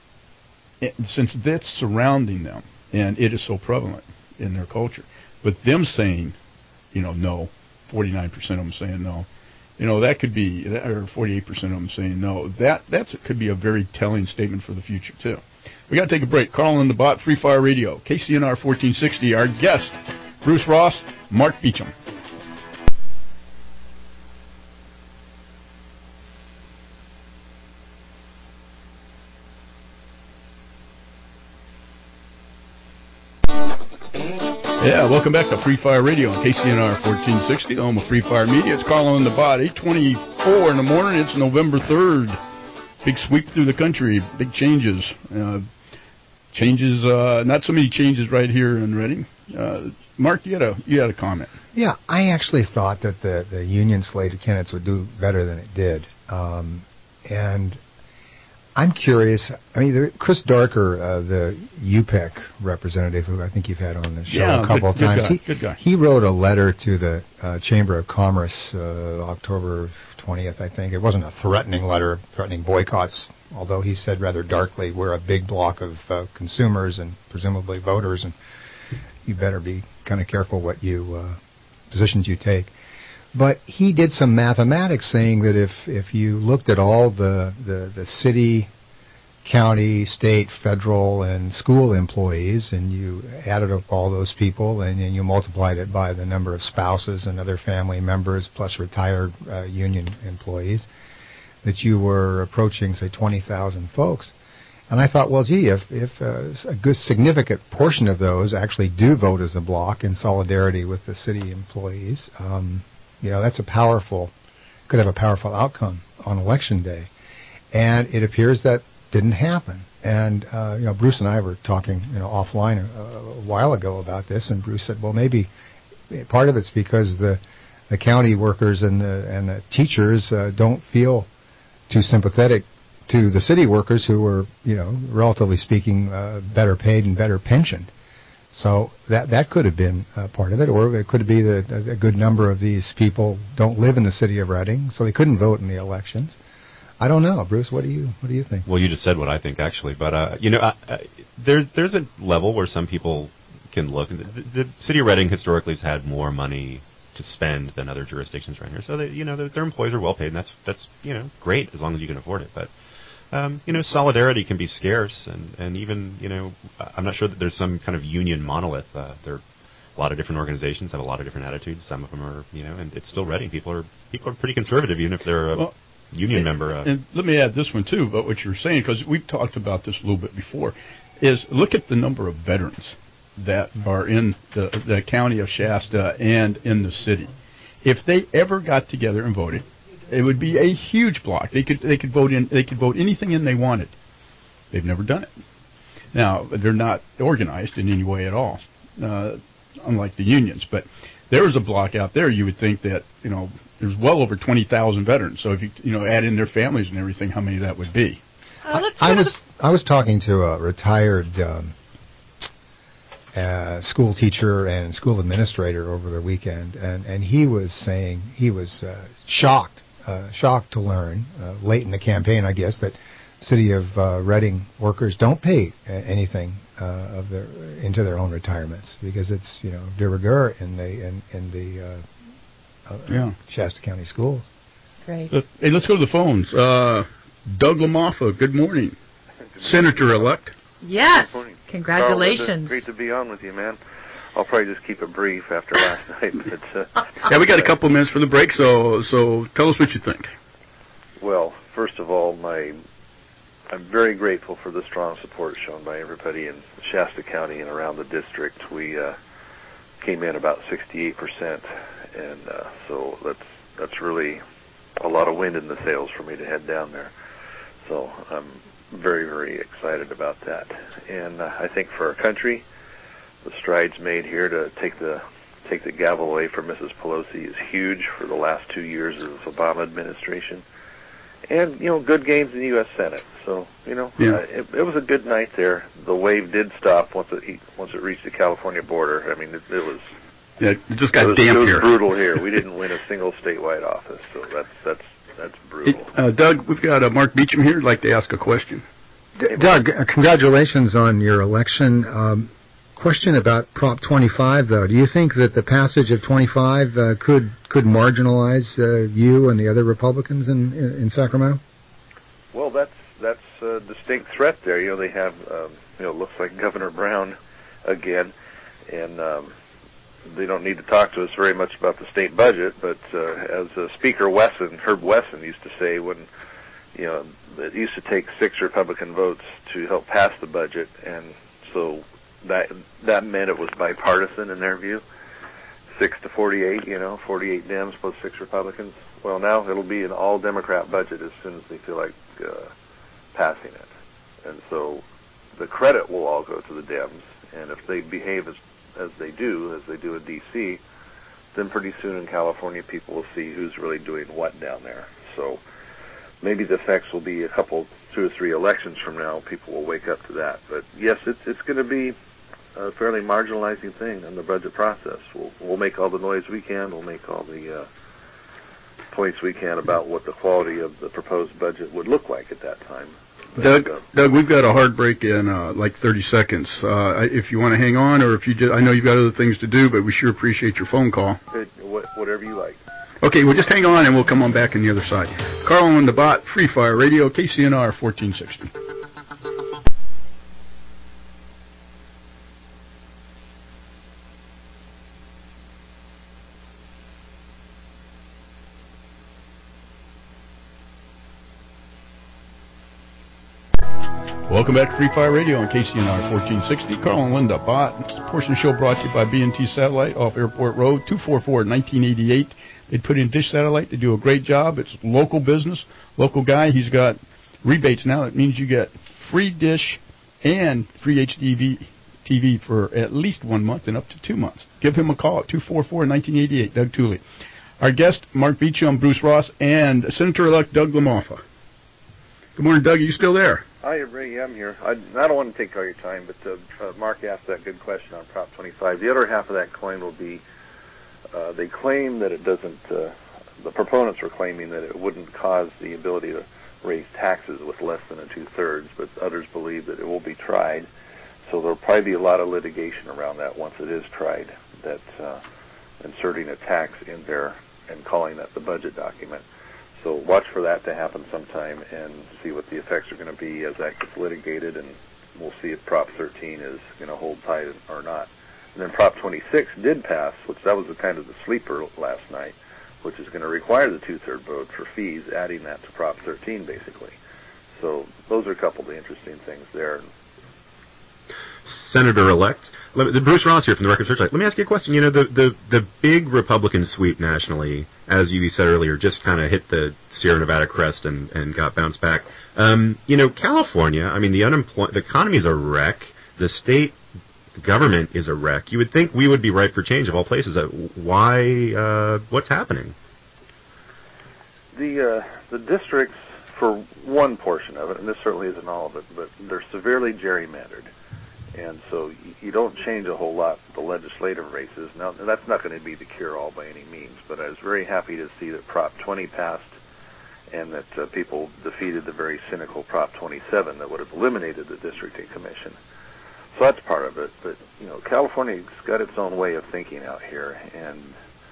It, since that's surrounding them and it is so prevalent in their culture, with them saying, you know, no, forty-nine percent of them saying no, you know, that could be, or forty-eight percent of them saying no, that that's could be a very telling statement for the future, too. We got to take a break. Carl and the Bot, Free Fire Radio, K C N R fourteen sixty. Our guest, Bruce Ross, Mark Beecham. Yeah, welcome back to Free Fire Radio on K C N R fourteen sixty, the home of Free Fire Media. It's Carl on the Bot, eight twenty-four in the morning. It's November third. Big sweep through the country, big changes. Uh, changes, uh, not so many changes right here in Reading. Uh, Mark, you had a you had a comment. Yeah, I actually thought that the, the union slated candidates would do better than it did. Um, and I'm curious. I mean, there, Chris Darker, uh, the U P E C representative, who I think you've had on the show yeah, a couple good, of times, good guy, he, good guy. he wrote a letter to the uh, Chamber of Commerce uh, October twentieth, I think. It wasn't a threatening letter, threatening boycotts, although he said rather darkly, we're a big block of uh, consumers and presumably voters, and you better be kind of careful what you uh, positions you take. But he did some mathematics saying that if, if you looked at all the, the, the city county, state, federal, and school employees, and you added up all those people, and then you multiplied it by the number of spouses and other family members, plus retired uh, union employees, that you were approaching, say, twenty thousand folks. And I thought, well, gee, if, if uh, a good significant portion of those actually do vote as a block in solidarity with the city employees, um, you know, that's a powerful, could have a powerful outcome on Election Day. And it appears that didn't happen. And, uh, you know, Bruce and I were talking, you know, offline a, a while ago about this, and Bruce said, well, maybe part of it's because the the county workers and the, and the teachers uh, don't feel too sympathetic to the city workers who were, you know, relatively speaking, uh, better paid and better pensioned. So that that could have been uh, part of it, or it could be that a good number of these people don't live in the city of Reading, so they couldn't vote in the elections. I don't know, Bruce. What do you what do you think? Well, you just said what I think, actually. But uh, you know, uh, uh, there's there's a level where some people can look. The, the city of Reading historically has had more money to spend than other jurisdictions around here, so they, you know, their, their employees are well paid, and that's that's you know great as long as you can afford it. But um, you know, solidarity can be scarce, and, and even you know, I'm not sure that there's some kind of union monolith. Uh, there are a lot of different organizations have a lot of different attitudes. Some of them are, you know, and it's still Reading. People are people are pretty conservative, even if they're a well, union and, member. Uh, and let me add this one too about what you're saying, because we've talked about this a little bit before. Is look at the number of veterans that are in the, the county of Shasta and in the city. If they ever got together and voted, it would be a huge block. They could they could vote in they could vote anything in they wanted. They've never done it. Now they're not organized in any way at all, uh, unlike the unions. But there is a block out there. You would think that you know there's well over twenty thousand veterans. So if you you know add in their families and everything, how many that would be? Uh, let's I, I was I was talking to a retired um, uh, school teacher and school administrator over the weekend, and, and he was saying he was uh, shocked uh, shocked to learn uh, late in the campaign, I guess, that city of uh, Reading workers don't pay uh, anything uh, of their into their own retirements because it's you know de rigueur in the in, in the uh, uh, yeah. Shasta County schools. Great. Uh, hey, let's go to the phones. Uh, Doug LaMoffa, good morning. Senator-elect. Yes. Good morning. Congratulations. Carl, great to be on with you, man. I'll probably just keep it brief after last night. But, uh, yeah, we got a couple minutes for the break, so so tell us what you think. Well, first of all, my I'm very grateful for the strong support shown by everybody in Shasta County and around the district. We uh, came in about sixty-eight percent, and uh, so that's that's really a lot of wind in the sails for me to head down there. So I'm very, very excited about that. And uh, I think for our country, the strides made here to take the take the gavel away from Missus Pelosi is huge for the last two years of the Obama administration. And, you know, good gains in the U S Senate. So, you know, yeah. uh, it, it was a good night there. The wave did stop once it once it reached the California border. I mean, it, it was... Yeah, it just got it was, damp it was here. brutal here. We didn't win a single statewide office, so that's that's that's brutal. Hey, uh, Doug, we've got uh, Mark Beecham here. I'd like to ask a question. D- Doug, uh, congratulations on your election. Um, question about Prop twenty-five, though. Do you think that the passage of twenty-five uh, could could marginalize uh, you and the other Republicans in, in, in Sacramento? Well, that's that's a distinct threat there. You know, they have um, you know, it looks like Governor Brown again, and um, they don't need to talk to us very much about the state budget, but uh, as uh, Speaker Wesson, Herb Wesson used to say, when you know it used to take six Republican votes to help pass the budget, and so that that meant it was bipartisan in their view, six to forty-eight, you know, forty-eight Dems plus six Republicans. Well, now it'll be an all-Democrat budget as soon as they feel like uh, passing it, and so the credit will all go to the Dems, and if they behave as as they do, as they do in D C, then pretty soon in California people will see who's really doing what down there. So maybe the effects will be a couple, two or three elections from now, people will wake up to that. But yes, it's it's going to be a fairly marginalizing thing in the budget process. We'll, we'll make all the noise we can, we'll make all the uh, points we can about what the quality of the proposed budget would look like at that time. But, Doug, uh, Doug, we've got a hard break in uh, like thirty seconds. Uh, if you want to hang on, or if you just, I know you've got other things to do, but we sure appreciate your phone call. it, what, whatever you like. Okay, well, just hang on, and we'll come on back on the other side. Carl on the Bot, Free Fire Radio, K C N R fourteen sixty. Welcome back to Free Fire Radio on K C N R fourteen sixty. Carl and Linda Bott. This portion of the show brought to you by B and T Satellite off Airport Road, two four four, nineteen eighty-eight. They put in Dish Satellite. They do a great job. It's local business, local guy. He's got rebates now. That means you get free Dish and free H D T V for at least one month and up to two months. Give him a call at two four four, nineteen eighty-eight. Doug Tooley. Our guest, Mark Beecham, Bruce Ross, and Senator-elect Doug LaMoffa. Good morning, Doug. Are you still there? Hi, Ray. I'm here. I, I don't want to take all your time, but uh, uh, Mark asked that good question on Prop twenty-five. The other half of that coin will be uh, they claim that it doesn't, uh, the proponents are claiming that it wouldn't cause the ability to raise taxes with less than a two-thirds, but others believe that it will be tried. So there will probably be a lot of litigation around that once it is tried, that uh, inserting a tax in there and calling that the budget document. So watch for that to happen sometime and see what the effects are going to be as that gets litigated, and we'll see if Prop thirteen is going to hold tight or not. And then Prop twenty-six did pass, which that was the kind of the sleeper last night, which is going to require the two-third vote for fees, adding that to Prop thirteen basically. So those are a couple of the interesting things there. Senator-elect, Bruce Ross here from the Record Searchlight. Let me ask you a question. You know, the, the, the big Republican sweep nationally, as you said earlier, just kind of hit the Sierra Nevada crest and, and got bounced back. Um, you know, California, I mean, the unemployment, the economy is a wreck. The state government is a wreck. You would think we would be ripe for change of all places. Why? Uh, what's happening? The uh, the districts, for one portion of it, and this certainly isn't all of it, but they're severely gerrymandered. And so you don't change a whole lot with the legislative races. Now, that's not going to be the cure-all by any means, but I was very happy to see that Prop twenty passed and that uh, people defeated the very cynical Prop twenty-seven that would have eliminated the districting commission. So that's part of it. But, you know, California's got its own way of thinking out here, and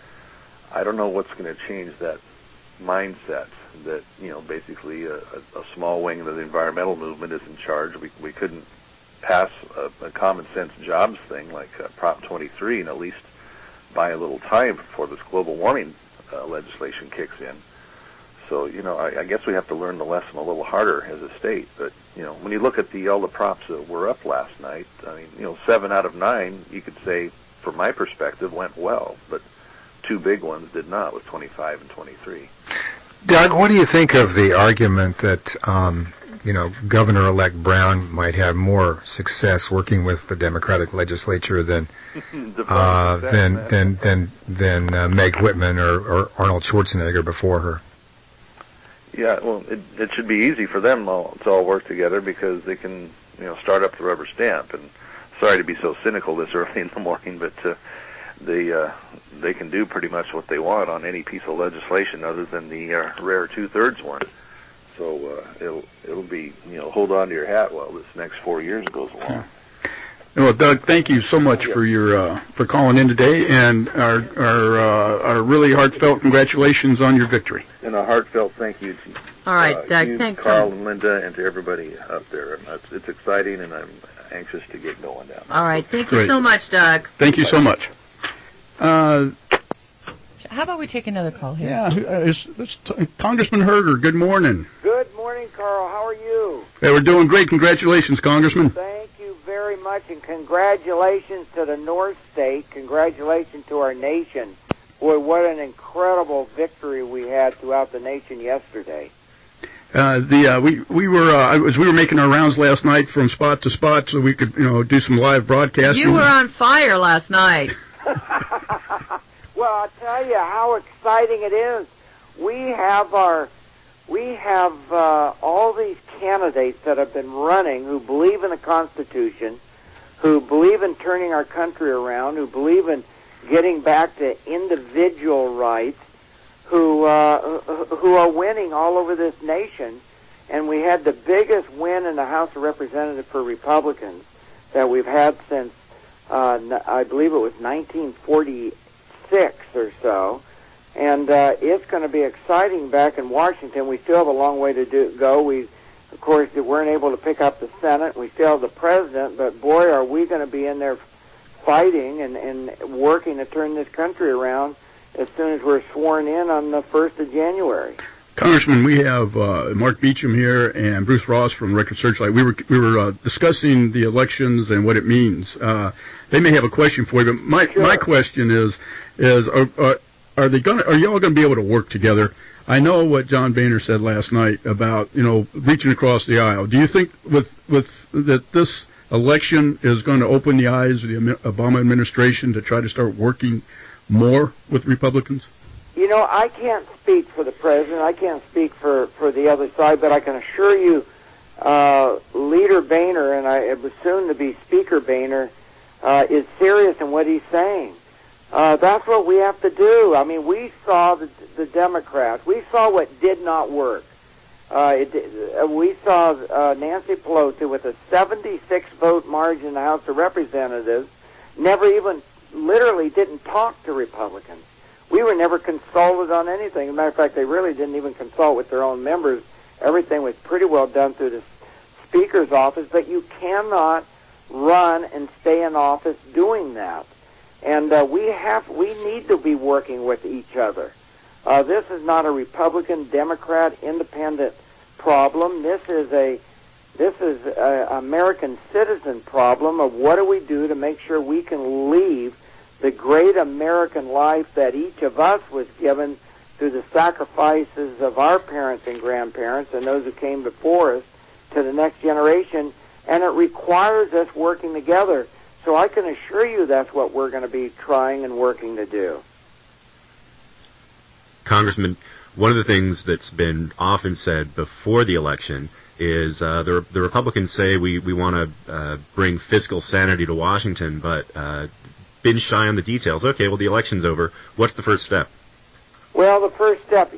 I don't know what's going to change that mindset that, you know, basically a, a small wing of the environmental movement is in charge. We, we couldn't pass a, a common sense jobs thing like uh, Prop twenty-three and at least buy a little time before this global warming uh, legislation kicks in. So, you know, I, I guess we have to learn the lesson a little harder as a state. But, you know, when you look at the all the props that were up last night, I mean, you know, seven out of nine, you could say, from my perspective, went well. But two big ones did not, with twenty-five and twenty-three. Doug, what do you think of the argument that, um, you know, Governor-elect Brown might have more success working with the Democratic legislature than uh, than, than than than uh, Meg Whitman or, or Arnold Schwarzenegger before her? Yeah, well, it, it should be easy for them all, to all work together because they can, you know, start up the rubber stamp. And sorry to be so cynical this early in the morning, but uh, they uh, they can do pretty much what they want on any piece of legislation other than the uh, rare two-thirds one. So uh, it'll it'll be, you know, hold on to your hat while this next four years goes along. Yeah. Well, Doug, thank you so much yeah. for your uh, for calling in today, and our our uh, our really heartfelt congratulations on your victory. And a heartfelt thank you to all right, uh, Doug, you, thanks, Carl and Linda, and to everybody up there. It's, it's exciting, and I'm anxious to get going down there. All right, thank Great. you so much, Doug. Thank you so much. Uh, How about we take another call here? Yeah, uh, it's, it's t- Congressman Herger, good morning. Good morning, Carl. How are you? Hey, we're doing great. Congratulations, Congressman. Thank you very much, and congratulations to the North State. Congratulations to our nation. Boy, what an incredible victory we had throughout the nation yesterday. Uh, the uh, we we were uh, as we were making our rounds last night from spot to spot, so we could you know do some live broadcasting. You were on fire last night. Well, I'll tell you how exciting it is. We have our, we have uh, all these candidates that have been running who believe in the Constitution, who believe in turning our country around, who believe in getting back to individual rights, who uh, who are winning all over this nation. And we had the biggest win in the House of Representatives for Republicans that we've had since, uh, I believe it was nineteen forty-six or so, and uh, it's going to be exciting back in Washington. We still have a long way to do, go. We, of course, weren't able to pick up the Senate. We still have the president, but boy, are we going to be in there fighting and, and working to turn this country around as soon as we're sworn in on the first of January. Congressman, we have uh, Mark Beecham here and Bruce Ross from Record Searchlight. We were we were uh, discussing the elections and what it means. Uh, they may have a question for you, but my sure. my question is is are are, are they going? Are y'all going to be able to work together? I know what John Boehner said last night about you know reaching across the aisle. Do you think with with that this election is going to open the eyes of the Obama administration to try to start working more with Republicans? You know, I can't speak for the president. I can't speak for, for the other side, but I can assure you, uh, Leader Boehner, and I it was soon to be Speaker Boehner, uh, is serious in what he's saying. Uh, that's what we have to do. I mean, we saw the, the Democrats. We saw what did not work. Uh, it, uh, we saw uh, Nancy Pelosi with a seventy-six vote margin in the House of Representatives, never even, literally didn't talk to Republicans. We were never consulted on anything. As a matter of fact, they really didn't even consult with their own members. Everything was pretty well done through the Speaker's office, but you cannot run and stay in office doing that. And uh, we have, we need to be working with each other. Uh, this is not a Republican, Democrat, independent problem. This is a, this is an American citizen problem of what do we do to make sure we can leave the great American life that each of us was given through the sacrifices of our parents and grandparents and those who came before us to the next generation, and it requires us working together. So I can assure you that's what we're going to be trying and working to do. Congressman, one of the things that's been often said before the election is uh, the, the Republicans say we, we want to uh, bring fiscal sanity to Washington, but uh, been shy on the details. Okay, well, the election's over. What's the first step? Well, the first step,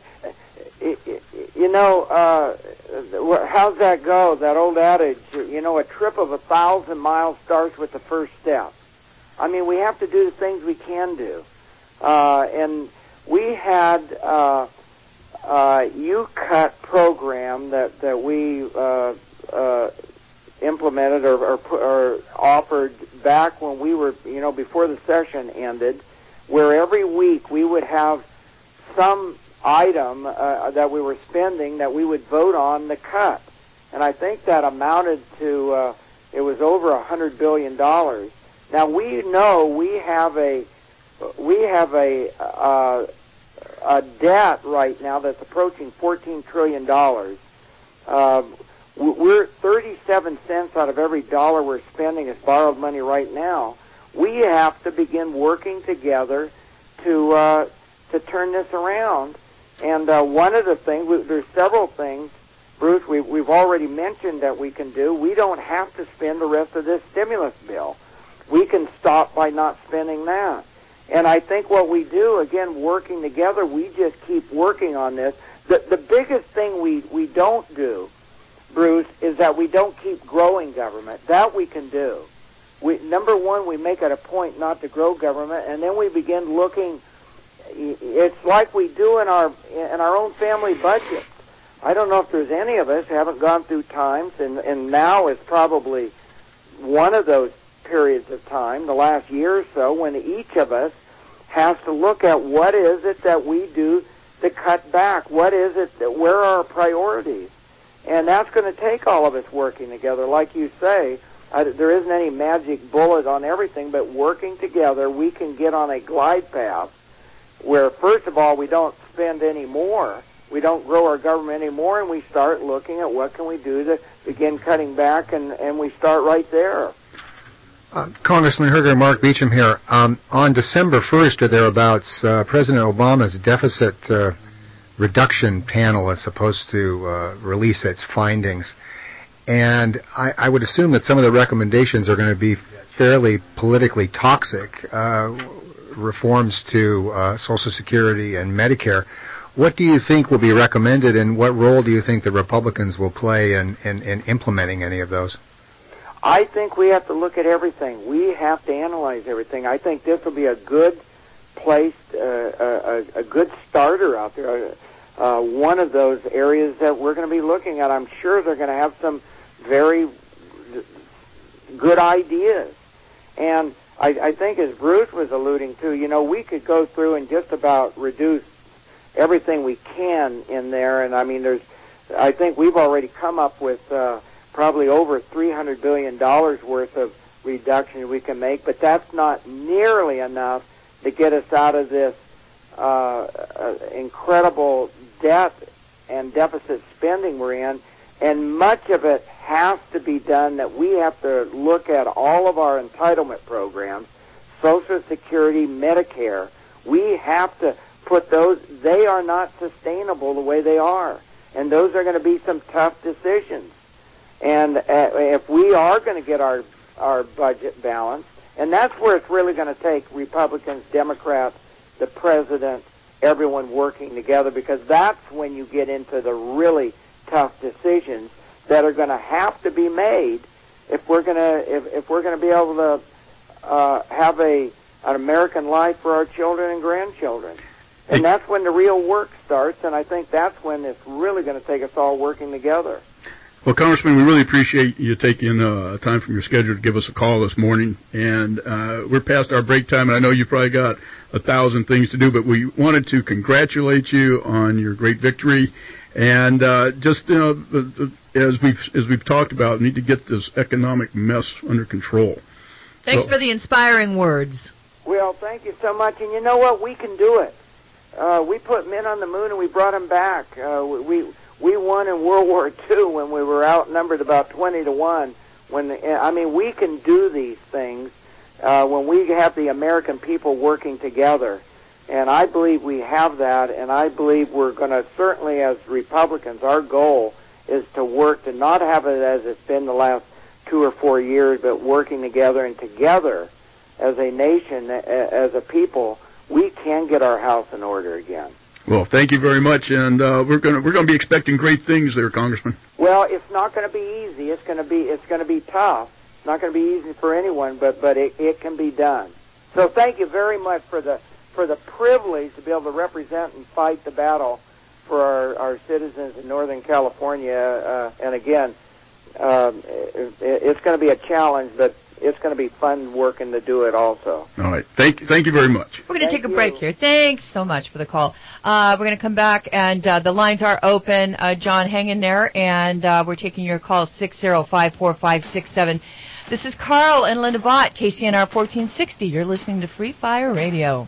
you know, uh, how's that go, that old adage, you know, a trip of a thousand miles starts with the first step. I mean, we have to do the things we can do. Uh, and we had uh, uh, U CUT program that, that we uh, uh, implemented or, or, or offered back when we were, you know, before the session ended, where every week we would have some item uh, that we were spending that we would vote on the cut. And I think that amounted to, uh, it was over a hundred billion dollars. Now we know we have a, we have a, uh, a debt right now that's approaching fourteen trillion dollars. Uh, we're thirty-seven cents out of every dollar we're spending is borrowed money right now. We have to begin working together to, uh, to turn this around. And uh, one of the things, we, there's several things, Bruce, we, we've already mentioned that we can do. We don't have to spend the rest of this stimulus bill. We can stop by not spending that. And I think what we do, again, working together, we just keep working on this. The, the biggest thing we, we don't do, Bruce, is that we don't keep growing government. That we can do. We, number one, we make it a point not to grow government, and then we begin looking. It's like we do in our in our own family budgets. I don't know if there's any of us who haven't gone through times, and, and now is probably one of those periods of time, the last year or so, when each of us has to look at what is it that we do to cut back. What is it that, where are our priorities? And that's going to take all of us working together. Like you say, I, there isn't any magic bullet on everything, but working together, we can get on a glide path where, first of all, we don't spend any more, we don't grow our government anymore, and we start looking at what can we do to begin cutting back, and, and we start right there. Uh, Congressman Herger, Mark Beecham here. Um, on December first or thereabouts, uh, President Obama's deficit uh, reduction panel is supposed to uh, release its findings. And I, I would assume that some of the recommendations are going to be fairly politically toxic. Uh, reforms to uh, Social Security and Medicare. What do you think will be recommended, and what role do you think the Republicans will play in, in, in implementing any of those? I think we have to look at everything. We have to analyze everything. I think this will be a good place, uh, a, a good starter out there, uh, one of those areas that we're going to be looking at. I'm sure they're going to have some very good ideas. And I, I think, as Bruce was alluding to, you know, we could go through and just about reduce everything we can in there. And I mean, there's, I think we've already come up with uh, probably over three hundred billion dollars worth of reduction we can make, but that's not nearly enough to get us out of this uh, uh, incredible debt and deficit spending we're in. And much of it has to be done that we have to look at all of our entitlement programs, Social Security, Medicare. We have to put those, they are not sustainable the way they are. And those are going to be some tough decisions. And uh, if we are going to get our, our budget balanced, and that's where it's really going to take Republicans, Democrats, the president, everyone working together, because that's when you get into the really tough decisions that are going to have to be made if we're going to if, if we're going to be able to uh, have a an American life for our children and grandchildren. And that's when the real work starts, and I think that's when it's really going to take us all working together. Well, Congressman, we really appreciate you taking uh, time from your schedule to give us a call this morning. And uh, we're past our break time, and I know you've probably got a thousand things to do, but we wanted to congratulate you on your great victory. And uh, just you know, the, the, as we've as we've talked about, we need to get this economic mess under control. Thanks so, for the inspiring words. Well, thank you so much. And you know what? We can do it. Uh, we put men on the moon and we brought them back. Uh, we we won in World War Two when we were outnumbered about twenty to one. When the, I mean, we can do these things uh, when we have the American people working together. And I believe we have that, and I believe we're going to, certainly as Republicans, our goal is to work to not have it as it's been the last two or four years, but working together, and together as a nation, as a people, we can get our house in order again. Well, thank you very much, and uh, we're going to we're going to be expecting great things there, Congressman. Well, it's not going to be easy. It's going to be it's going to be tough. It's not going to be easy for anyone, but but it, it can be done. So thank you very much for the for the privilege to be able to represent and fight the battle for our, our citizens in Northern California. Uh, and again, um, it, it's going to be a challenge, but it's going to be fun working to do it also. All right. Thank, thank you very much. We're going to take a you. break here. Thanks so much for the call. Uh, we're going to come back, and uh, the lines are open. Uh, John, hang in there, and uh, we're taking your call, six zero five, four five six seven. This is Carl and Linda Vaught, K C N R fourteen sixty. You're listening to Free Fire Radio.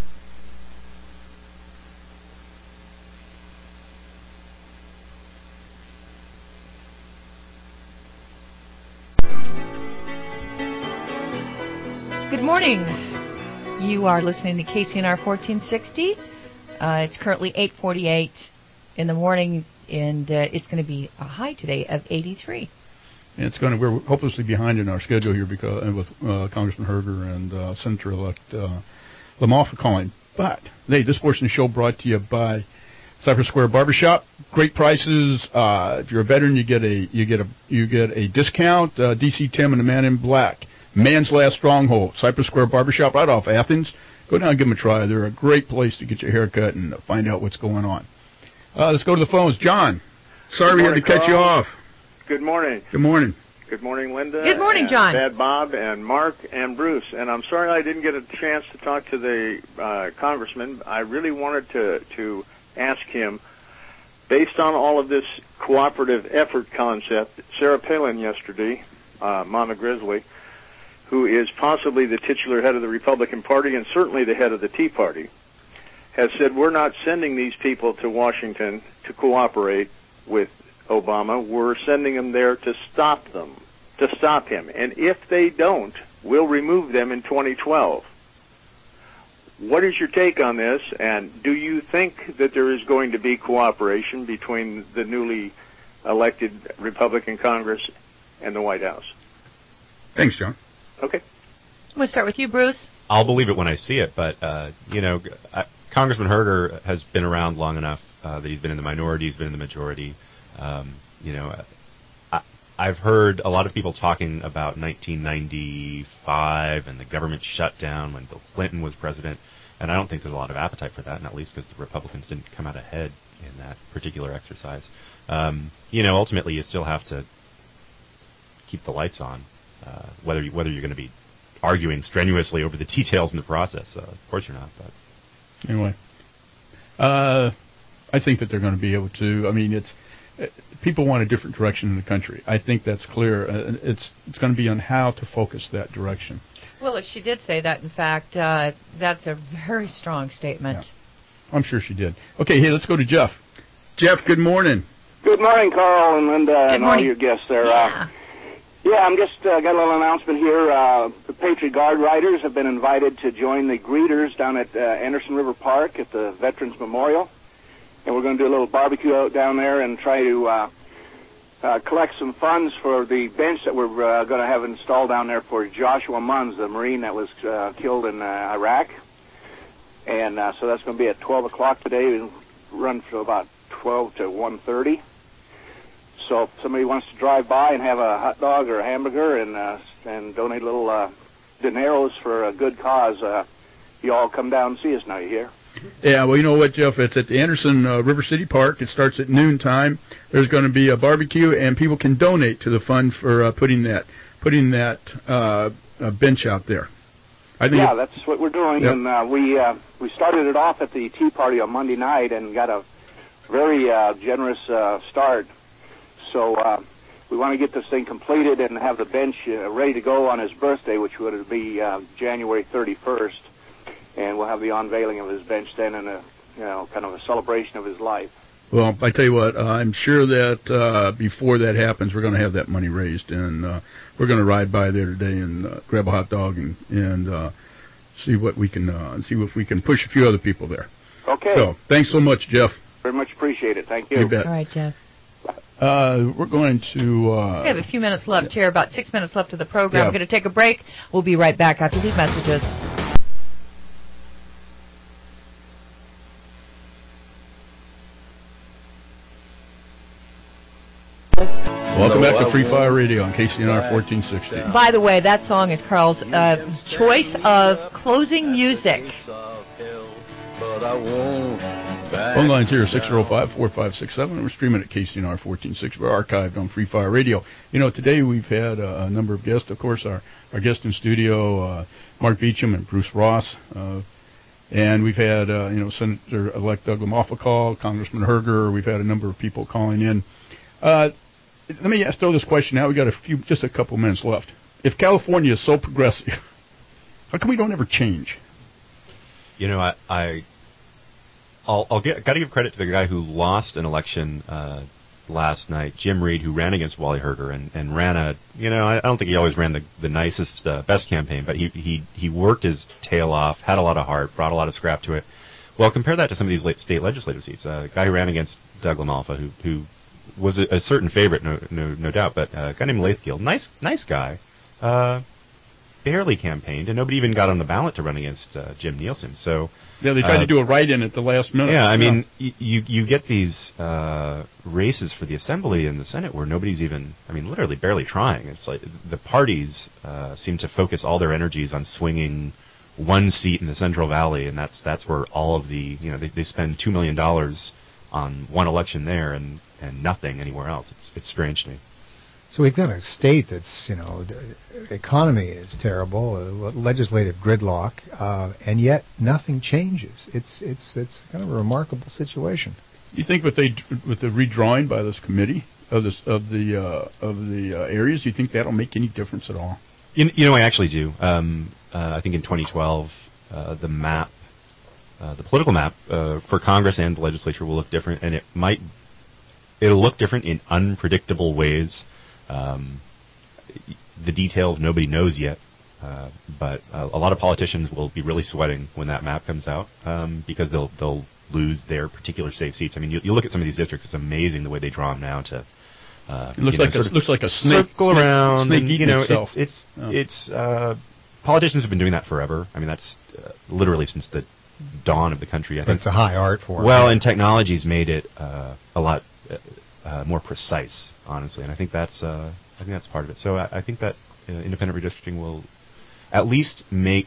Good morning. You are listening to K C N R fourteen sixty. Uh, it's currently eight forty-eight in the morning, and uh, it's going to be a high today of eighty-three. And it's going to, we're hopelessly behind in our schedule here because uh, with uh, Congressman Herger and uh, Senator-elect uh, Lamothe calling. But, hey, this portion of the show brought to you by Cypress Square Barbershop. Great prices. Uh, if you're a veteran, you get a you get a you get a discount. Uh, D C Tim and the Man in Black. Man's Last Stronghold, Cypress Square Barbershop, right off Athens. Go down and give them a try. They're a great place to get your hair cut and find out what's going on. Uh, let's go to the phones. John, sorry we had to cut you off. Good morning. Good morning. Good morning, Linda. Good morning, and John. Bad Bob and Mark and Bruce. And I'm sorry I didn't get a chance to talk to the uh, congressman. I really wanted to, to ask him, based on all of this cooperative effort concept, Sarah Palin yesterday, uh, Mama Grizzly, who is possibly the titular head of the Republican Party and certainly the head of the Tea Party, has said we're not sending these people to Washington to cooperate with Obama. We're sending them there to stop them, to stop him. And if they don't, we'll remove them in twenty twelve. What is your take on this? And do you think that there is going to be cooperation between the newly elected Republican Congress and the White House? Thanks, John. Okay. We'll start with you, Bruce. I'll believe it when I see it, but, uh, you know, I, Congressman Herger has been around long enough uh, that he's been in the minority, he's been in the majority. Um, you know, I, I've heard a lot of people talking about nineteen ninety-five and the government shutdown when Bill Clinton was president, and I don't think there's a lot of appetite for that, not least because the Republicans didn't come out ahead in that particular exercise. Um, you know, ultimately you still have to keep the lights on. Uh, whether you, whether you're going to be arguing strenuously over the details in the process, uh, of course you're not. But anyway, Uh, I think that they're going to be able to. I mean, it's uh, people want a different direction in the country. I think that's clear. Uh, it's it's going to be on how to focus that direction. Well, if she did say that, in fact, uh, that's a very strong statement. Yeah. I'm sure she did. Okay, hey, let's go to Jeff. Jeff, good morning. Good morning, Carl and Linda Good and morning. all your guests there. Yeah. Uh, yeah, I'm just uh, got a little announcement here. Uh, the Patriot Guard Riders have been invited to join the greeters down at uh, Anderson River Park at the Veterans Memorial. And we're going to do a little barbecue out down there and try to uh, uh, collect some funds for the bench that we're uh, going to have installed down there for Joshua Munns, the Marine that was uh, killed in uh, Iraq. And uh, so that's going to be at twelve o'clock today. We'll run for about twelve to one thirty. So if somebody wants to drive by and have a hot dog or a hamburger and uh, and donate a little uh, dineros for a good cause, uh, you all come down and see us now, you hear? Yeah, well, you know what, Jeff? It's at the Anderson uh, River City Park. It starts at noon time. There's going to be a barbecue, and people can donate to the fund for uh, putting that putting that uh, uh, bench out there. I think yeah, it, that's what we're doing, yep. and uh, we uh, we started it off at the Tea Party on Monday night and got a very uh, generous uh, start. So uh, we want to get this thing completed and have the bench uh, ready to go on his birthday, which would be uh, January thirty-first, and we'll have the unveiling of his bench then and a you know kind of a celebration of his life. Well, I tell you what, uh, I'm sure that uh, before that happens, we're going to have that money raised, and uh, we're going to ride by there today and uh, grab a hot dog and and uh, see what we can uh, see if we can push a few other people there. Okay. So thanks so much, Jeff. Very much appreciate it. Thank you. You bet. All right, Jeff. Uh, we're going to. Uh, We have a few minutes left here, about six minutes left of the program. Yeah. We're going to take a break. We'll be right back after these messages. Welcome back to Free Fire Radio on K C N R fourteen sixty. By the way, that song is Carl's uh, choice of closing music. Phone lines here are six oh five, four five six seven. We're streaming at K C N R fourteen sixty. We're archived on Free Fire Radio. You know, today we've had uh, a number of guests. Of course, our, our guest in studio, uh, Mark Beecham and Bruce Ross. Uh, and we've had, uh, you know, Senator-elect Doug LaMalfa call, Congressman Herger. We've had a number of people calling in. Uh, let me ask, throw this question out. We've got a few, just a couple minutes left. If California is so progressive, how come we don't ever change? You know, I, I I'll, I'll get got to give credit to the guy who lost an election uh, last night, Jim Reed, who ran against Wally Herger and, and ran a. You know, I, I don't think he always ran the the nicest, uh, best campaign, but he he he worked his tail off, had a lot of heart, brought a lot of scrap to it. Well, compare that to some of these late state legislative seats. Uh, a guy who ran against Doug LaMalfa, who who was a, a certain favorite, no no no doubt, but uh, a guy named Lathgill, nice nice guy. Uh, barely campaigned, and nobody even got on the ballot to run against uh, Jim Nielsen. So yeah, they tried uh, to do a write-in at the last minute. Yeah, I yeah. mean, y- you you get these uh, races for the Assembly and the Senate where nobody's even, I mean, literally barely trying. It's like the parties uh, seem to focus all their energies on swinging one seat in the Central Valley, and that's that's where all of the, you know, they, they spend two million dollars on one election there and, and nothing anywhere else. It's it's strange to me. So we've got a state that's, you know, the economy is terrible, uh, legislative gridlock, uh, and yet nothing changes. It's it's it's kind of a remarkable situation. You think with they with the redrawing by this committee of this of the uh, of the uh, areas, you think that'll make any difference at all? You, you know, I actually do. Um, uh, I think in twenty twelve, uh, the map, uh, the political map uh, for Congress and the legislature will look different, and it might it'll look different in unpredictable ways. Um, the details nobody knows yet, uh, but uh, a lot of politicians will be really sweating when that map comes out um, because they'll they'll lose their particular safe seats. I mean, you, you look at some of these districts; it's amazing the way they draw them now. To uh, it looks you know, like sort a, of looks like a snake circle snake, around. Snake and, eating you know, itself. it's it's, oh. it's uh, politicians have been doing that forever. I mean, that's uh, literally since the dawn of the country. I But think it's a high art form. Well, and technology's made it uh, a lot uh, uh, more precise, honestly, and I think that's. Uh, I think that's part of it. So I, I think that uh, independent redistricting will at least make,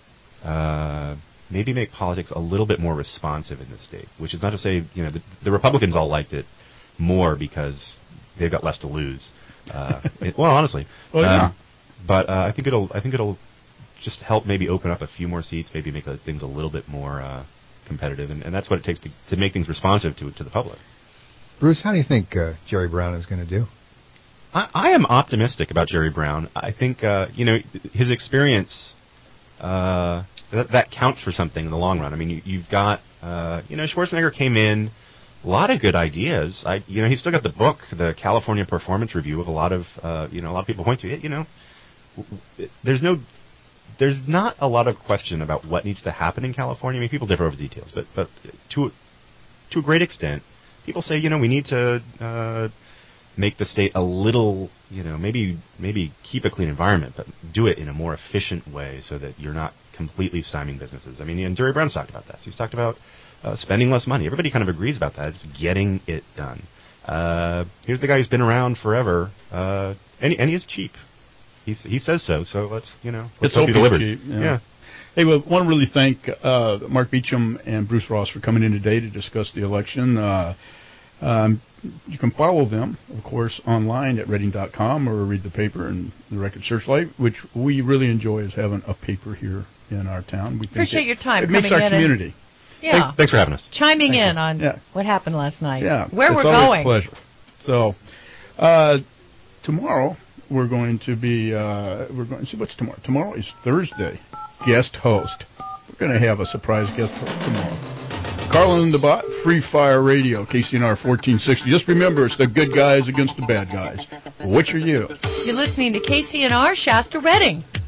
uh, maybe make politics a little bit more responsive in this state. Which is not to say, you know, the, the Republicans all liked it more because they've got less to lose. Uh, it, well, honestly, oh, yeah. um, but uh, I think it'll, I think it'll just help maybe open up a few more seats, maybe make uh, things a little bit more uh, competitive, and, and that's what it takes to, to make things responsive to to the public. Bruce, how do you think uh, Jerry Brown is going to do? I, I am optimistic about Jerry Brown. I think uh, you know his experience uh, that, that counts for something in the long run. I mean, you, you've got uh, you know Schwarzenegger came in, a lot of good ideas. I you know he's still got the book, the California Performance Review, of a lot of uh, you know a lot of people point to it. You know, there's no. There's not a lot of question about what needs to happen in California. I mean, people differ over details, but but to to a great extent, people say, you know, we need to uh, make the state a little, you know, maybe maybe keep a clean environment, but do it in a more efficient way so that you're not completely stymieing businesses. I mean, and Jerry Brown's talked about this. He's talked about uh, spending less money. Everybody kind of agrees about that. It's getting it done. Uh, here's the guy who's been around forever, uh, and, and he's cheap. He's, he says so, so let's, you know, let's Let's hope he hope he's delivers. cheap, yeah. yeah. Hey, well, I want to really thank uh, Mark Beecham and Bruce Ross for coming in today to discuss the election. Uh, um, you can follow them, of course, online at Reading dot com or read the paper and the Record Searchlight, which we really enjoy is having a paper here in our town. We think Appreciate it, your time It makes coming our in and- community. Yeah. Thanks, thanks for having us. Chiming Thank in you. on Yeah. what happened last night. Yeah, Where it's we're always going. a pleasure. So, uh, tomorrow we're going to be. Uh, we're going to see what's tomorrow. Tomorrow is Thursday. Guest host. We're going to have a surprise guest host tomorrow. Carlin the Bot, Free Fire Radio, K C N R fourteen sixty. Just remember, it's the good guys against the bad guys. Which are you? You're listening to K C N R Shasta Reading.